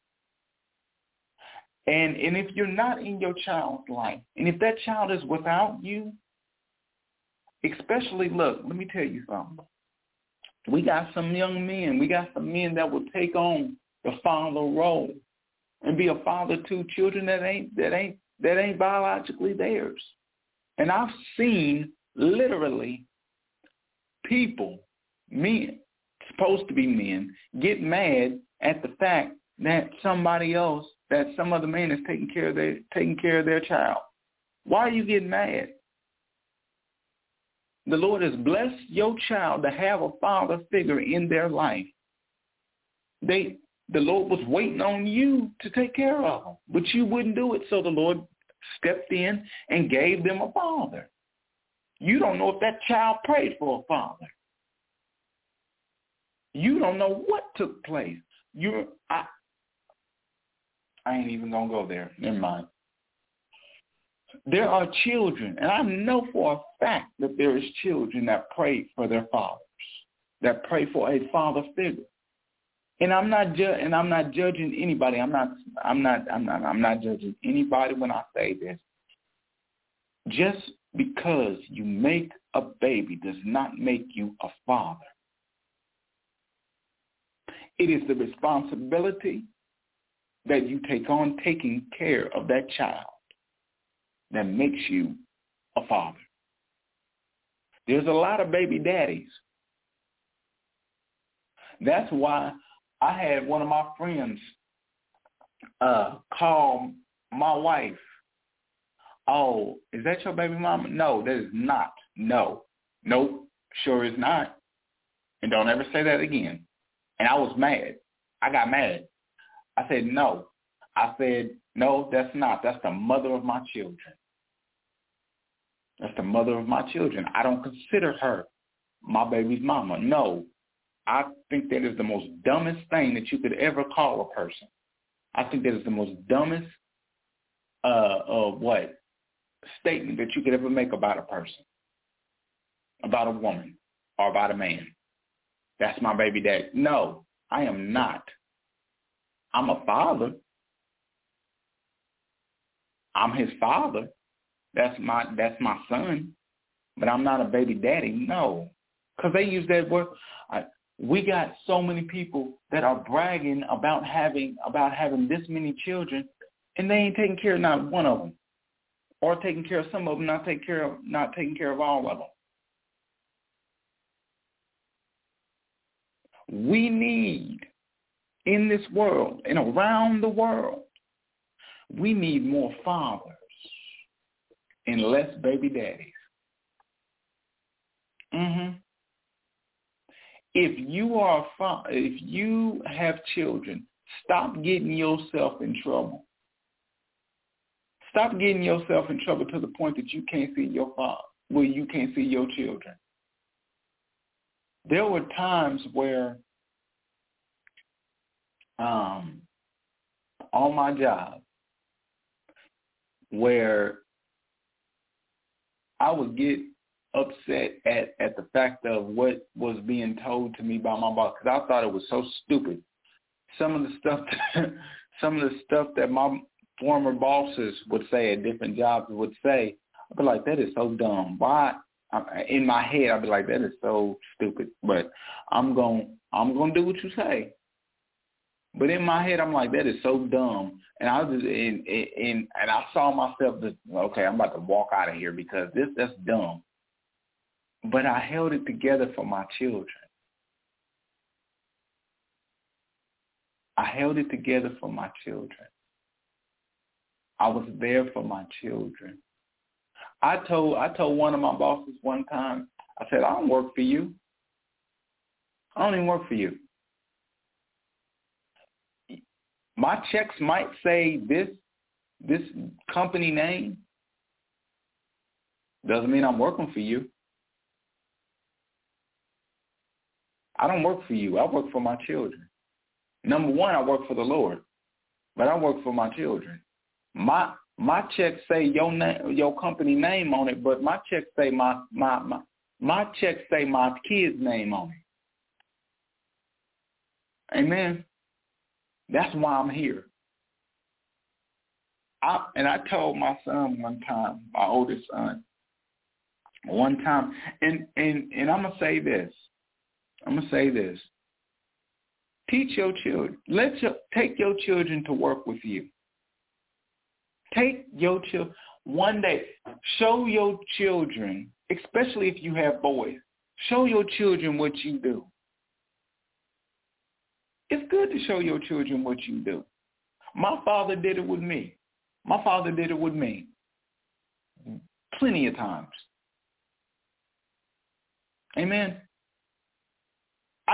S2: And if you're not in your child's life, and if that child is without you, especially, look, let me tell you something. We got some young men. We got some men that will take on the father role and be a father to children that ain't biologically theirs. And I've seen literally people, men, supposed to be men, get mad at the fact that somebody else, that some other man is taking care of their child. Why are you getting mad? The Lord has blessed your child to have a father figure in their life. The Lord was waiting on you to take care of them, but you wouldn't do it, so the Lord stepped in and gave them a father. You don't know if that child prayed for a father. You don't know what took place. I ain't even going to go there. Never mind. There are children, and I know for a fact that there is children that pray for their fathers, that pray for a father figure. And I'm not judging anybody. I'm not judging anybody when I say this. Just because you make a baby does not make you a father. It is the responsibility that you take on taking care of that child that makes you a father. There's a lot of baby daddies. That's why I had one of my friends call my wife. Oh, is that your baby mama? No, that is not. No. Nope, sure is not. And don't ever say that again. And I was mad. I got mad. I said, no. I said, no, that's not. That's the mother of my children. That's the mother of my children. I don't consider her my baby's mama. No. I think that is the most dumbest thing that you could ever call a person. I think that is the most dumbest statement that you could ever make about a person, about a woman, or about a man. That's my baby daddy. No, I am not. I'm a father. I'm his father. That's my son. But I'm not a baby daddy. No, because they use that word. We got so many people that are bragging about having this many children, and they ain't taking care of not one of them, or taking care of some of them, not taking care of all of them. We need, in this world and around the world, we need more fathers and less baby daddies. If you have children, stop getting yourself in trouble. Stop getting yourself in trouble to the point that you can't see your father, where you can't see your children. There were times where on my job where I would get upset at the fact of what was being told to me by my boss, because I thought it was so stupid. Some of the stuff that my former bosses would say at different jobs would say, I'd be like, that is so dumb. Why? In my head, I'd be like, that is so stupid. But I'm gonna do what you say. But in my head, I'm like, that is so dumb. And I was just and I saw myself just, okay, I'm about to walk out of here because that's dumb. But I held it together for my children. I held it together for my children. I was there for my children. I told one of my bosses one time, I said, I don't work for you. I don't even work for you. My checks might say this company name. Doesn't mean I'm working for you. I don't work for you. I work for my children. Number one, I work for the Lord, but I work for my children. My checks say your name, your company name on it, but my checks say my checks say my kid's name on it. Amen. That's why I'm here. I told my son one time, my oldest son, one time, and I'm gonna say this. Teach your children. Take your children to work with you. Take your children one day. Show your children, especially if you have boys. Show your children what you do. It's good to show your children what you do. My father did it with me. Plenty of times. Amen. I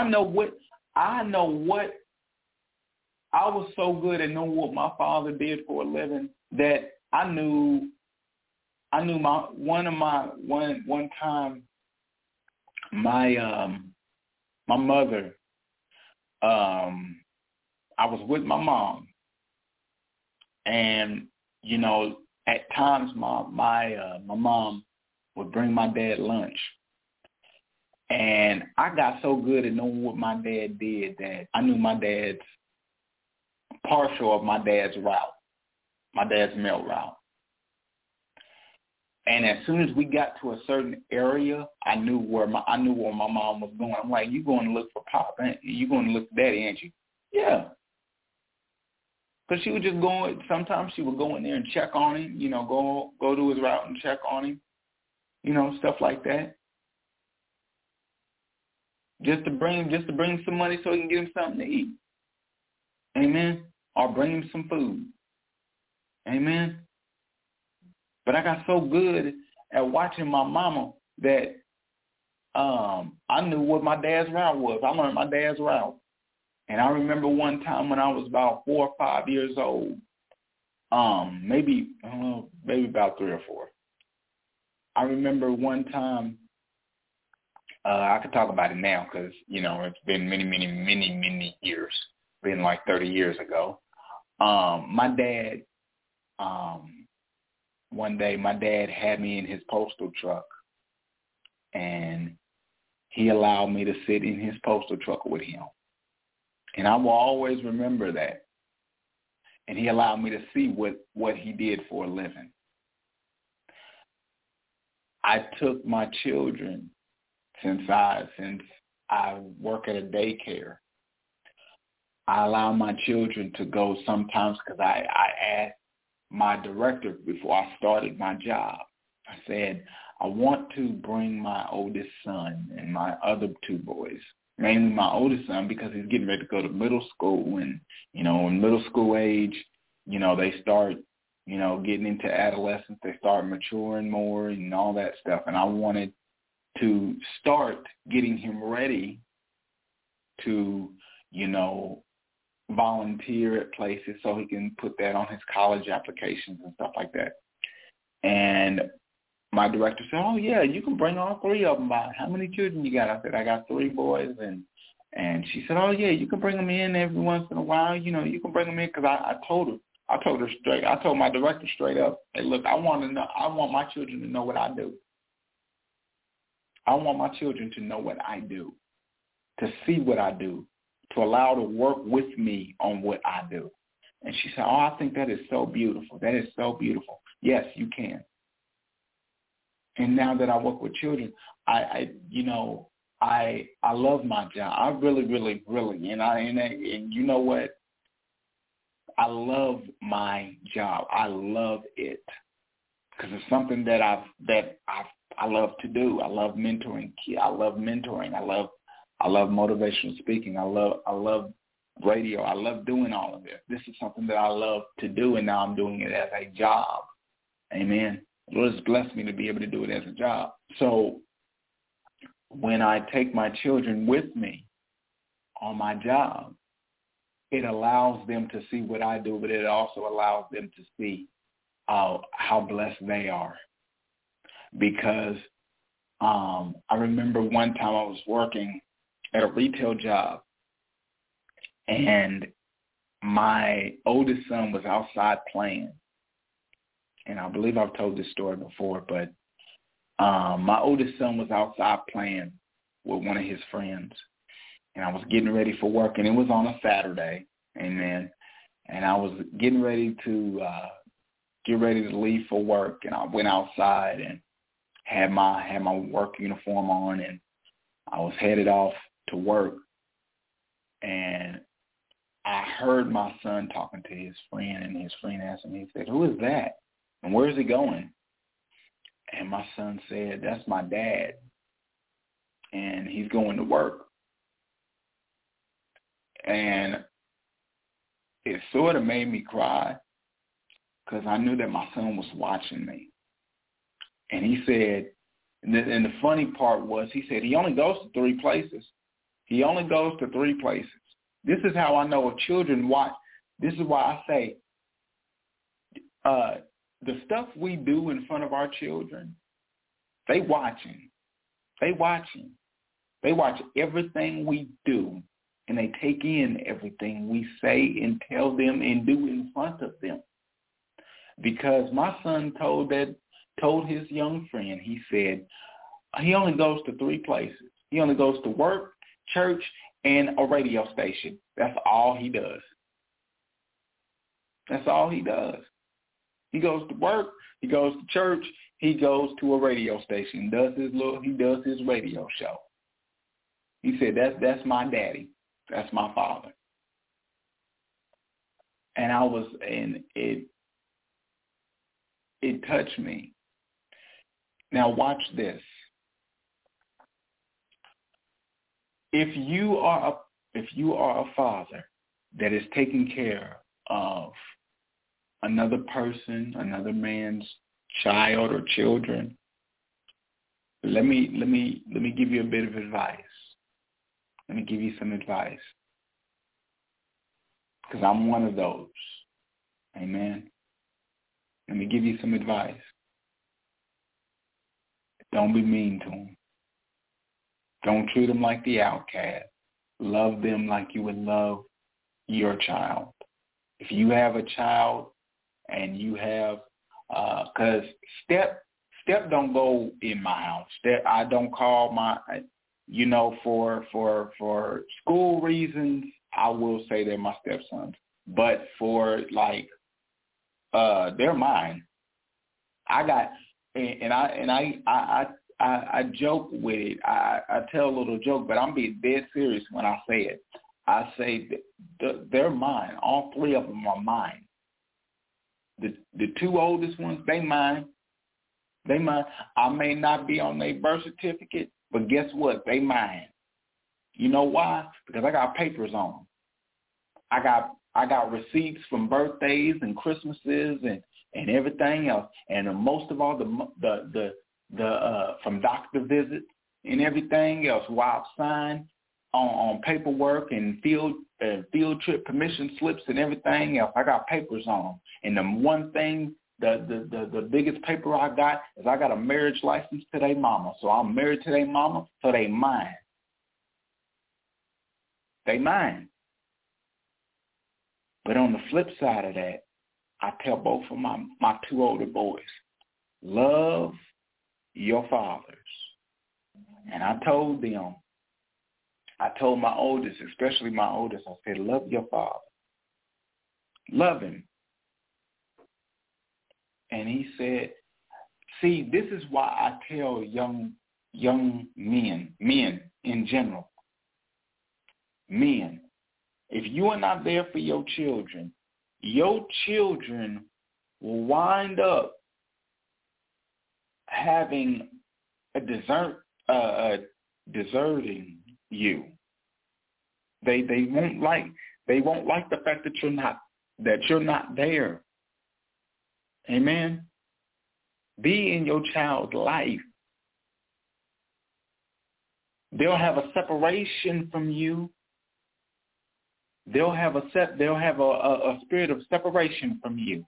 S2: was so good at knowing what my father did for a living that I knew one time my mother, I was with my mom, and at times my mom would bring my dad lunch. And I got so good at knowing what my dad did that I knew my dad's partial of my dad's route, my dad's mail route. And as soon as we got to a certain area, I knew where my mom was going. I'm like, you going to look for Pop? You going to look for Daddy, ain't you? Yeah. Because she would just go. Sometimes she would go in there and check on him. Go to his route and check on him. Stuff like that. Just to bring him some money so he can get him something to eat. Amen. Or bring him some food. Amen. But I got so good at watching my mama that I knew what my dad's route was. I learned my dad's route. And I remember one time when I was about 4 or 5 years old, maybe about 3 or 4. I remember one time, I could talk about it now because, it's been many, many, many, many years. It's been like 30 years ago. My dad, one day my dad had me in his postal truck, and he allowed me to sit in his postal truck with him. And I will always remember that. And he allowed me to see what he did for a living. I took my children, since I work at a daycare, I allow my children to go sometimes because I asked my director before I started my job. I said, I want to bring my oldest son and my other 2 boys, mainly my oldest son because he's getting ready to go to middle school. And, in middle school age, they start, getting into adolescence. They start maturing more and all that stuff. And I wanted to start getting him ready to, volunteer at places so he can put that on his college applications and stuff like that. And my director said, oh, yeah, you can bring all 3 of them by. How many children you got? I said, I got 3 boys. And she said, oh, yeah, you can bring them in every once in a while. You can bring them in because I told her straight. I told my director straight up, hey, look, I want my children to know what I do. I want my children to know what I do, to see what I do, to allow to work with me on what I do. And she said, oh, I think that is so beautiful. That is so beautiful. Yes, you can. And now that I work with children, I love my job. I really, really, really, and you know what? I love my job. I love it. because it's something that I love to do. I love mentoring. I love mentoring. I love motivational speaking. I love radio. I love doing all of this. This is something that I love to do, and now I'm doing it as a job. Amen. The Lord has blessed me to be able to do it as a job. So when I take my children with me on my job, it allows them to see what I do, but it also allows them to see how blessed they are. Because I remember one time I was working at a retail job, and my oldest son was outside playing. And I believe I've told this story before, but my oldest son was outside playing with one of his friends. And I was getting ready for work, and it was on a Saturday, amen. And I was getting ready to leave for work, and I went outside and had my work uniform on, and I was headed off to work. And I heard my son talking to his friend, and his friend asked me, he said, "Who is that? And where is he going?" And my son said, "That's my dad, and he's going to work." And it sort of made me cry because I knew that my son was watching me. And he said, and the funny part was, he said, he only goes to 3 places. He only goes to 3 places. This is how I know if children watch. This is why I say the stuff we do in front of our children, they watching. They watching. They watch everything we do, and they take in everything we say and tell them and do in front of them. Because my son told his young friend, he said, he only goes to 3 places. He only goes to work, church, and a radio station. That's all he does. That's all he does. He goes to work, he goes to church, he goes to a radio station, he does his radio show. He said, that's my daddy. That's my father. And it touched me. Now watch this. If you are a father that is taking care of another person, another man's child or children, let me give you a bit of advice. Let me give you some advice, because I'm one of those. Amen. Let me give you some advice. Don't be mean to them. Don't treat them like the outcast. Love them like you would love your child. If you have a child and you have, because Step don't go in my house. I don't call my, for school reasons, I will say they're my stepsons. But for they're mine. I joke with it. I tell a little joke, but I'm being dead serious when I say it. I say they're mine. All 3 of them are mine. The 2 oldest ones, they mine. They mine. I may not be on their birth certificate, but guess what? They mine. You know why? Because I got papers on them. I got receipts from birthdays and Christmases and everything else, and most of all the from doctor visits and everything else, where I've signed on paperwork and field trip permission slips and everything else. I got papers on them. And the one thing, the biggest paper I got is I got a marriage license to their mama. So I'm married to their mama, so they mine. They mine. But on the flip side of that, I tell both of my 2 older boys, love your fathers. And I told my oldest, especially my oldest, I said, love your father. Love him. And he said, see, this is why I tell young men in general, men, if you are not there for your children will wind up having a deserting you. They won't like the fact that you're not there. Amen. Be in your child's life. They'll have a separation from you. They'll have a spirit of separation from you.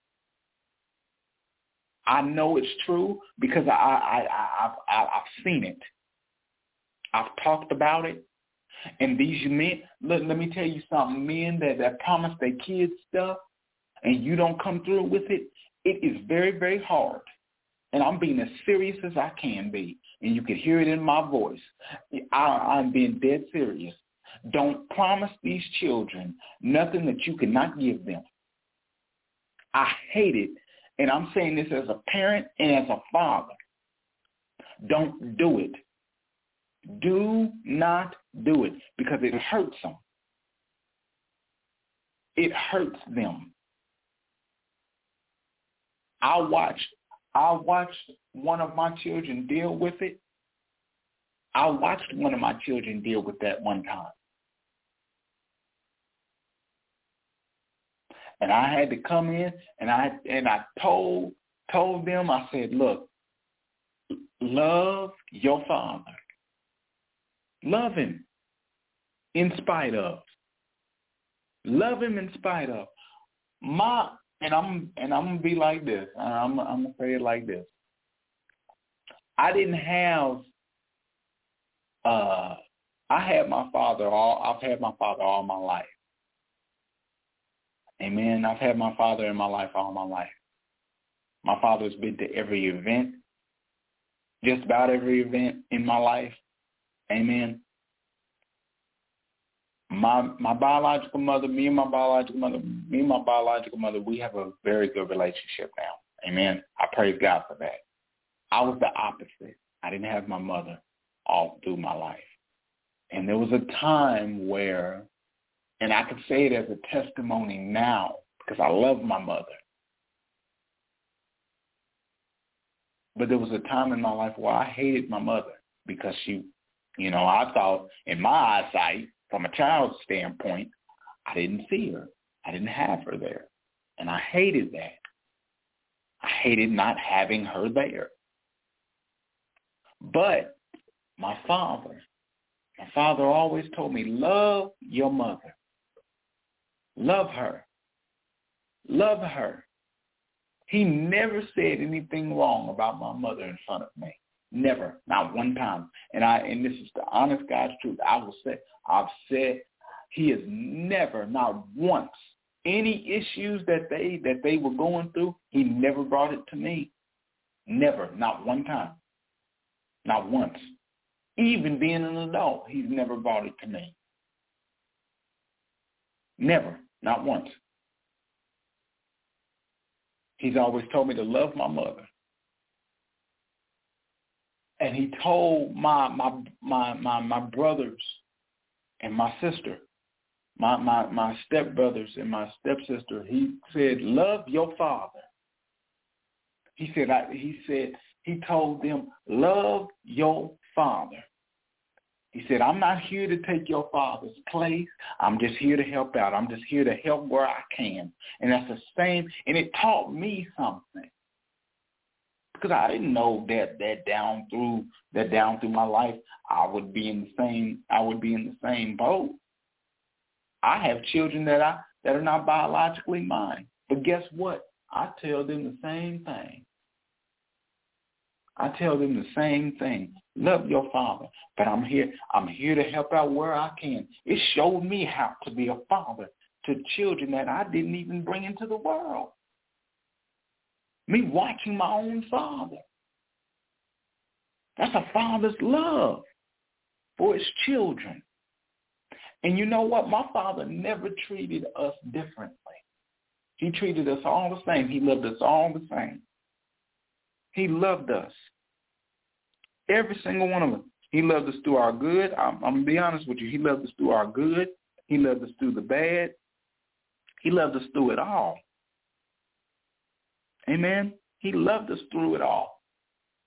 S2: I know it's true because I've seen it. I've talked about it. And these men, let me tell you something, men that promise their kids stuff and you don't come through with it, it is very, very hard. And I'm being as serious as I can be. And you can hear it in my voice. I'm being dead serious. Don't promise these children nothing that you cannot give them. I hate it. And I'm saying this as a parent and as a father. Don't do it. Do not do it because it hurts them. It hurts them. I watched one of my children deal with it. I watched one of my children deal with that one time. And I had to come in and I told them, I said, look, love your father. Love him in spite of. Love him in spite of. And I'm gonna be like this. I'm gonna say it like this. I didn't have. I've had my father all my life. Amen. I've had my father in my life all my life. My father's been to every event, just about every event in my life. Amen. My biological mother, me and my biological mother, we have a very good relationship now. Amen. I praise God for that. I was the opposite. I didn't have my mother all through my life. And there was a time where, and I can say it as a testimony now because I love my mother. But there was a time in my life where I hated my mother because she, I thought in my eyesight, from a child's standpoint, I didn't see her. I didn't have her there. And I hated that. I hated not having her there. But my father always told me, love your mother. Love her. Love her. He never said anything wrong about my mother in front of me. Never, not one time. And this is the honest God's truth. I've said he has never, not once, any issues that they were going through, he never brought it to me. Never, not one time. Not once. Even being an adult, he's never brought it to me. Never, not once. He's always told me to love my mother. And he told my brothers and my sister, my stepbrothers and my stepsister, he said, love your father. He told them, love your father. He said, I'm not here to take your father's place. I'm just here to help out. I'm just here to help where I can. And that's the same. And it taught me something. Because I didn't know that down through my life I would be in the same boat. I have children that are not biologically mine. But guess what? I tell them the same thing. I tell them the same thing. Love your father. But I'm here to help out where I can. It showed me how to be a father to children that I didn't even bring into the world. Me watching my own father. That's a father's love for his children. And you know what? My father never treated us differently. He treated us all the same. He loved us all the same. He loved us. Every single one of us. He loved us through our good. I'm going to be honest with you. He loved us through our good. He loved us through the bad. He loved us through it all. Amen. He loved us through it all.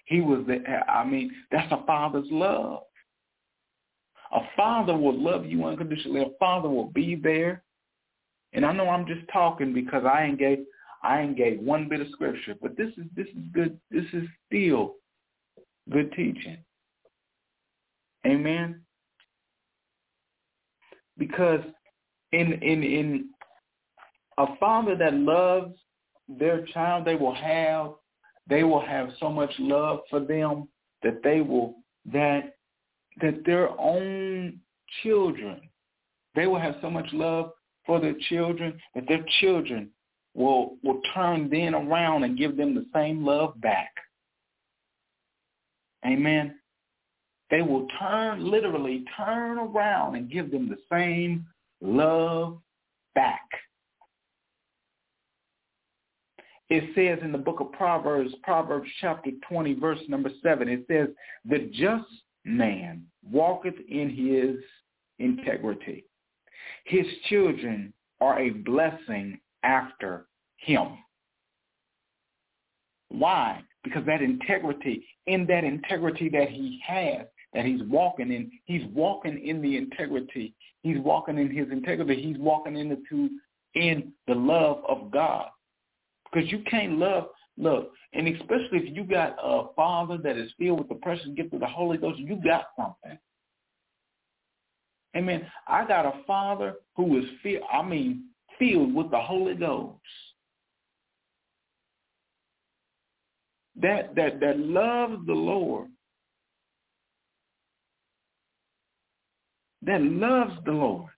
S2: He was that's a father's love. A father will love you unconditionally. A father will be there. And I know I'm just talking because I ain't gave one bit of scripture, but this is good. This is still good teaching. Amen. Because in a father that loves their child, they will have so much love for them that that their own children, they will have so much love for their children that their children will turn then around and give them the same love back. Amen. They will literally turn around and give them the same love back. It says in the book of Proverbs chapter 20, verse number 7, it says, the just man walketh in his integrity. His children are a blessing after him. Why? Because that integrity, in that integrity that he has, that he's walking in the integrity. He's walking in his integrity. He's walking in the love of God. Because you can't love, and especially if you got a father that is filled with the precious gift of the Holy Ghost, you got something. Amen. I got a father who is filled with the Holy Ghost. That loves the Lord. That loves the Lord.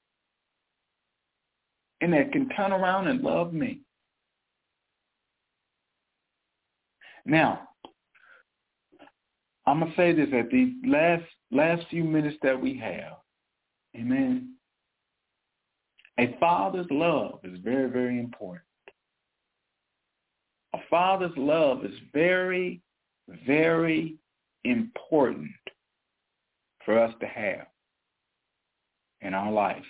S2: And that can turn around and love me. Now, I'm going to say this at these last few minutes that we have. Amen. A father's love is very, very important. A father's love is very, very important for us to have in our life.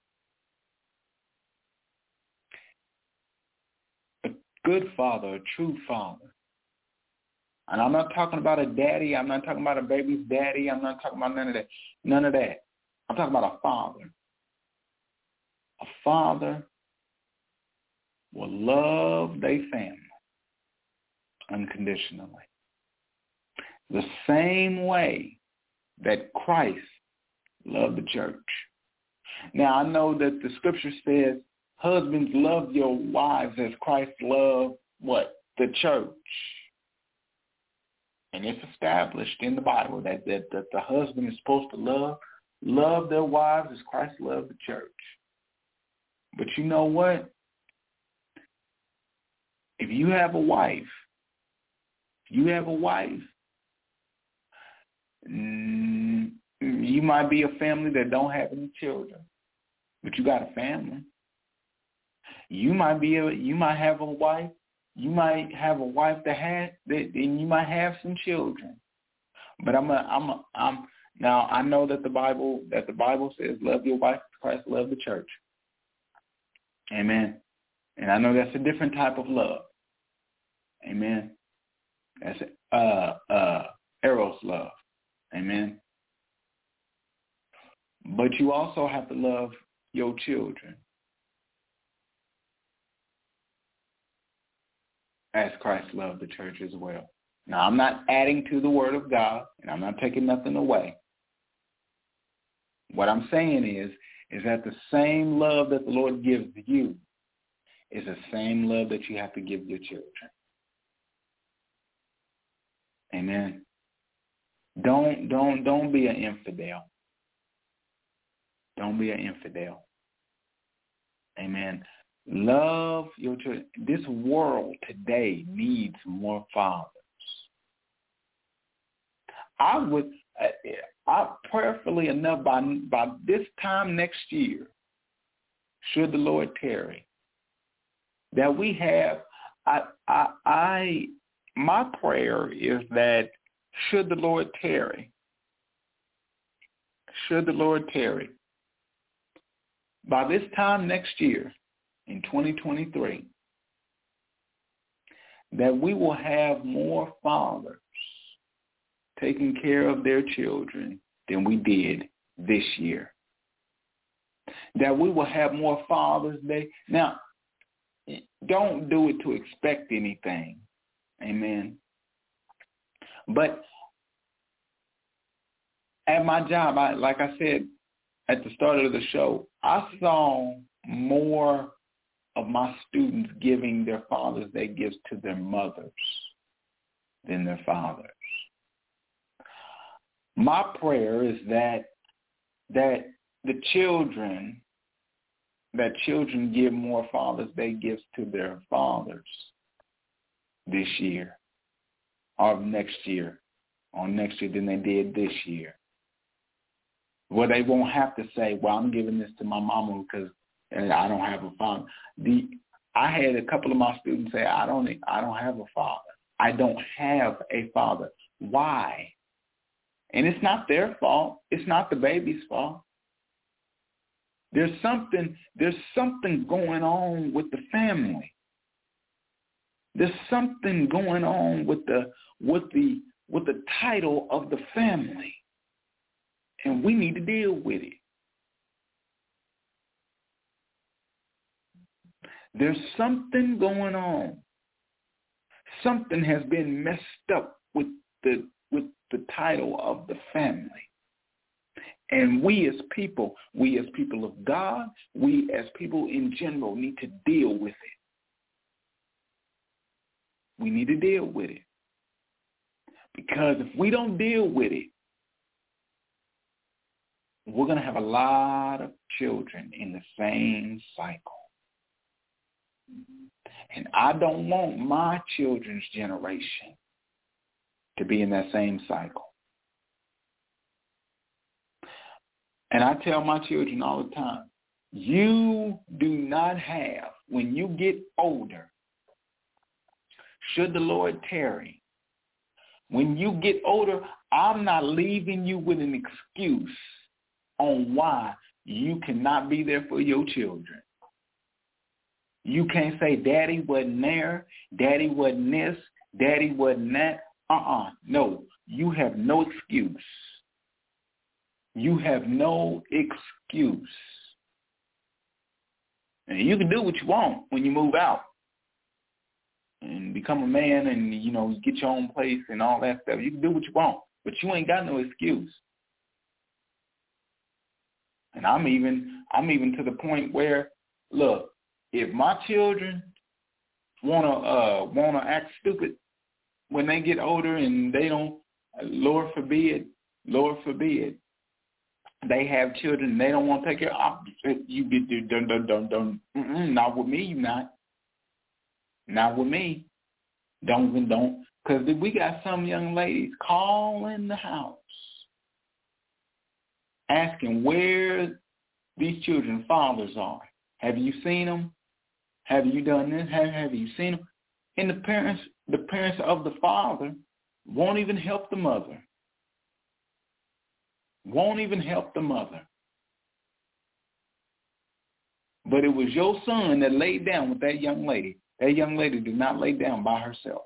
S2: A good father, a true father. And I'm not talking about a daddy. I'm not talking about a baby's daddy. I'm not talking about none of that. None of that. I'm talking about a father. A father will love their family unconditionally. The same way that Christ loved the church. Now, I know that the scripture says, husbands, love your wives as Christ loved what? The church. And it's established in the Bible that the husband is supposed to love their wives as Christ loved the church. But you know what? If you have a wife, you might be a family that don't have any children, but you got a family. You might have a wife. You might have a wife and you might have some children. But now I know that the Bible says love your wife as Christ loved the church. Amen. And I know that's a different type of love. Amen. That's eros love. Amen. But you also have to love your children as Christ loved the church as well. Now, I'm not adding to the word of God, and I'm not taking nothing away. What I'm saying is that the same love that the Lord gives you is the same love that you have to give your children. Amen. Don't be an infidel. Don't be an infidel. Amen. Love your children. This world today needs more fathers. I prayerfully enough by this time next year, should the Lord tarry, that we have. My prayer is that should the Lord tarry, by this time next year, in 2023, that we will have more fathers taking care of their children than we did this year. That we will have more Father's Day. Now, don't do it to expect anything. Amen. But at my job, like I said at the start of the show, I saw more of my students giving their Father's Day gifts to their mothers than their fathers. My prayer is that the children give more Father's Day gifts to their fathers this year or next year than they did this year. Where they won't have to say, well, I'm giving this to my mama because I don't have a father. I had a couple of my students say, I don't have a father. I don't have a father. Why? And it's not their fault. It's not the baby's fault. There's something going on with the family. There's something going on with the title of the family. And we need to deal with it. There's something going on. Something has been messed up with the title of the family. And we as people of God, we as people in general need to deal with it. We need to deal with it. Because if we don't deal with it, we're going to have a lot of children in the same cycle. And I don't want my children's generation to be in that same cycle. And I tell my children all the time, you do not have, when you get older, should the Lord tarry, when you get older, I'm not leaving you with an excuse on why you cannot be there for your children. You can't say, Daddy wasn't there, Daddy wasn't this, Daddy wasn't that. No, you have no excuse. You have no excuse. And you can do what you want when you move out and become a man and, you get your own place and all that stuff. You can do what you want, but you ain't got no excuse. And I'm even to the point where, look, if my children wanna act stupid when they get older and they don't, Lord forbid, they have children and they don't want to take care of, you get don't. Not with me, you not. Not with me. Don't. Because we got some young ladies calling the house asking where these children's fathers are. Have you seen them? Have you done this? Have you seen them? And the parents of the father won't even help the mother. Won't even help the mother. But it was your son that laid down with that young lady. That young lady did not lay down by herself.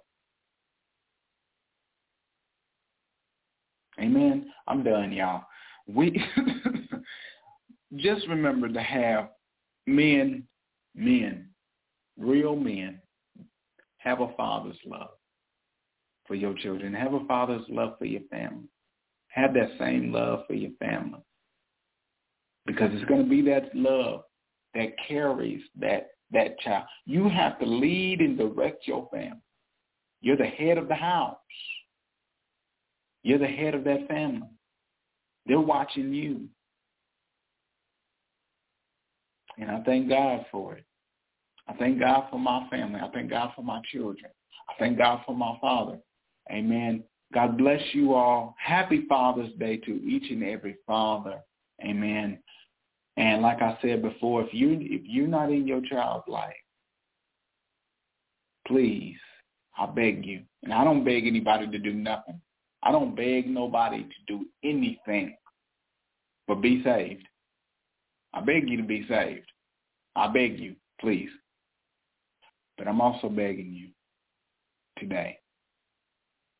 S2: Amen. I'm done, y'all. We just remember to have men, real men, have a father's love for your children. Have a father's love for your family. Have that same love for your family. Because it's going to be that love that carries that child. You have to lead and direct your family. You're the head of the house. You're the head of that family. They're watching you. And I thank God for it. I thank God for my family. I thank God for my children. I thank God for my father. Amen. God bless you all. Happy Father's Day to each and every father. Amen. And like I said before, if you're not in your child's life, please, I beg you. And I don't beg anybody to do nothing. I don't beg nobody to do anything but be saved. I beg you to be saved. I beg you, please. But I'm also begging you today,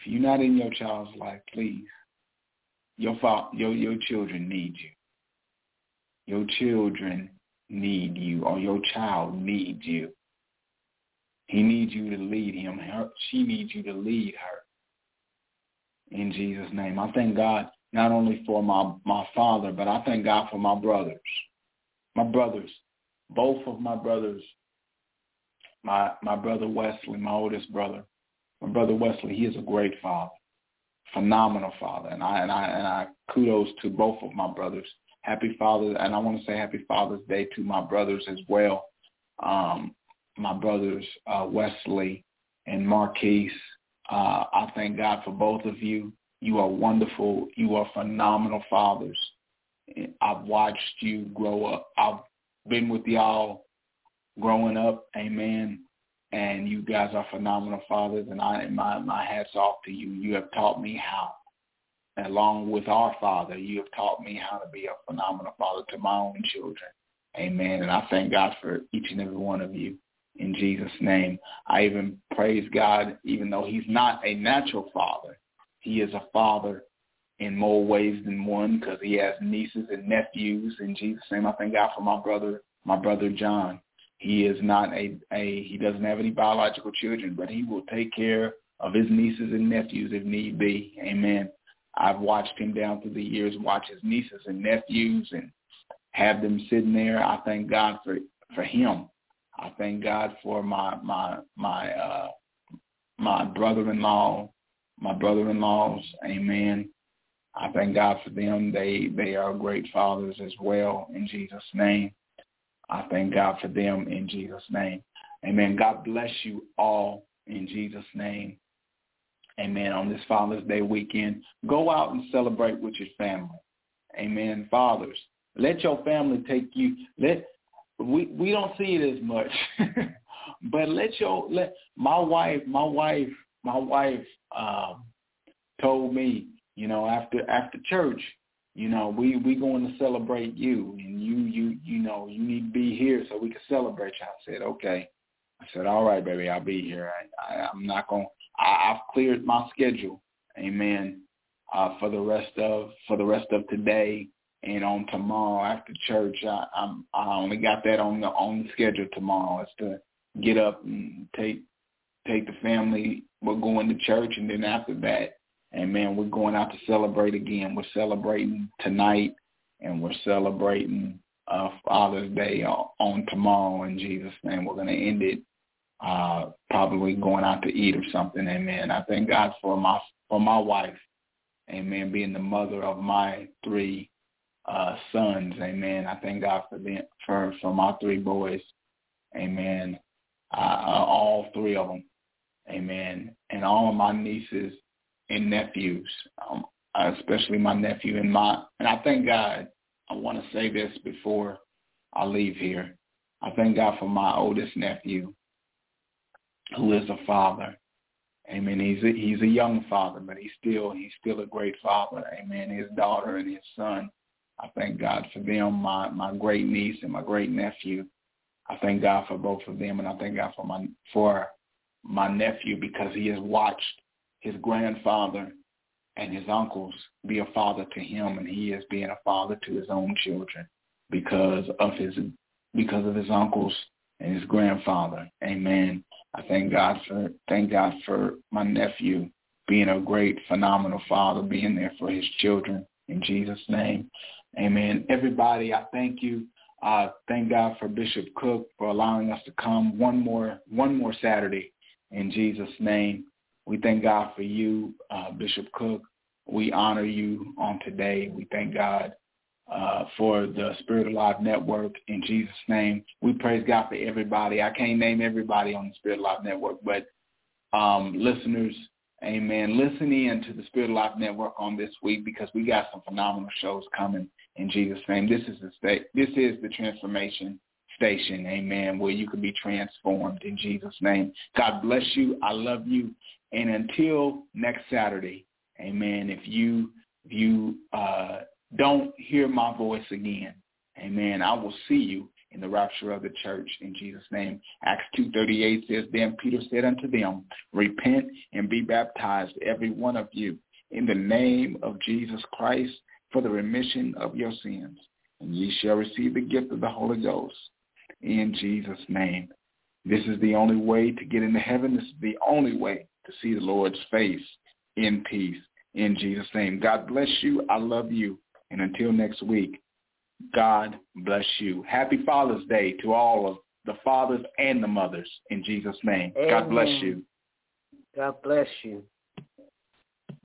S2: If you're not in your child's life, please, your children need you. Your children need you, or your child needs you. He needs you to lead him. She needs you to lead her. In Jesus' name. I thank God not only for my father, but I thank God for my brothers. My brothers, both of my brothers, my brother Wesley, my oldest brother. My brother Wesley, he is a great father, phenomenal father. And I kudos to both of my brothers. Happy Father's, and I want to say Happy Father's Day to my brothers as well. My brothers, Wesley and Marquise. I thank God for both of you. You are wonderful. You are phenomenal fathers. I've watched you grow up. I've been with y'all growing up. Amen. And you guys are phenomenal fathers, and my hat's off to you. You have taught me how. Along with our Father, you have taught me how to be a phenomenal father to my own children. Amen. And I thank God for each and every one of you. In Jesus' name. I even praise God, even though he's not a natural father. He is a father in more ways than one, because he has nieces and nephews. In Jesus' name, I thank God for my brother John. He is not he doesn't have any biological children, but he will take care of his nieces and nephews if need be. Amen. I've watched him down through the years, watch his nieces and nephews and have them sitting there. I thank God for him. I thank God for my brother-in-law, my brother-in-laws. Amen. I thank God for them. They are great fathers as well, in Jesus' name. I thank God for them in Jesus' name. Amen. God bless you all in Jesus' name. Amen. On this Father's Day weekend, go out and celebrate with your family. Amen. Fathers, let your family take you. We don't see it as much, but my wife told me, after church, we going to celebrate you, and you need to be here so we can celebrate you. I said, okay. I said, all right, baby, I'll be here. I'm not going. I've cleared my schedule. Amen. For the rest of today. And on tomorrow after church, I only got that on the schedule tomorrow. It's to get up and take the family. We're going to church, and then after that, amen, we're going out to celebrate again. We're celebrating tonight, and we're celebrating Father's Day on tomorrow. In Jesus' name, we're going to end it probably going out to eat or something. Amen. I thank God for my wife. Amen. Being the mother of my 3 sons. Amen. I thank God for them, for my 3 boys. Amen. All 3 of them. Amen. And all of my nieces and nephews, especially my nephew and I thank God. I want to say this before I leave here. I thank God for my oldest nephew, who is a father. Amen. He's a young father, but he's still a great father. Amen. His daughter and his son. I thank God for them, my great niece and my great nephew. I thank God for both of them, and I thank God for my nephew, because he has watched his grandfather and his uncles be a father to him, and he is being a father to his own children because of his uncles and his grandfather. Amen. I thank God for my nephew being a great, phenomenal father, being there for his children. In Jesus' name. Amen. Everybody, I thank you. Thank God for Bishop Cook for allowing us to come one more Saturday. In Jesus' name. We thank God for you, Bishop Cook. We honor you on today. We thank God for the Spirit Alive Network. In Jesus' name. We praise God for everybody. I can't name everybody on the Spirit Alive Network, but listeners, amen, listen in to the Spirit Alive Network on this week, because we got some phenomenal shows coming. In Jesus' name. This is the transformation station, amen, where you can be transformed. In Jesus' name. God bless you. I love you. And until next Saturday, amen, if you don't hear my voice again, amen, I will see you in the rapture of the church in Jesus' name. Acts 2:38 says, Then Peter said unto them, Repent and be baptized, every one of you, in the name of Jesus Christ, for the remission of your sins, and ye shall receive the gift of the Holy Ghost in Jesus' name. This is the only way to get into heaven. This is the only way to see the Lord's face in peace in Jesus' name. God bless you. I love you. And until next week, God bless you. Happy Father's Day to all of the fathers and the mothers in Jesus' name.
S3: Amen.
S2: God bless you.
S3: God bless you.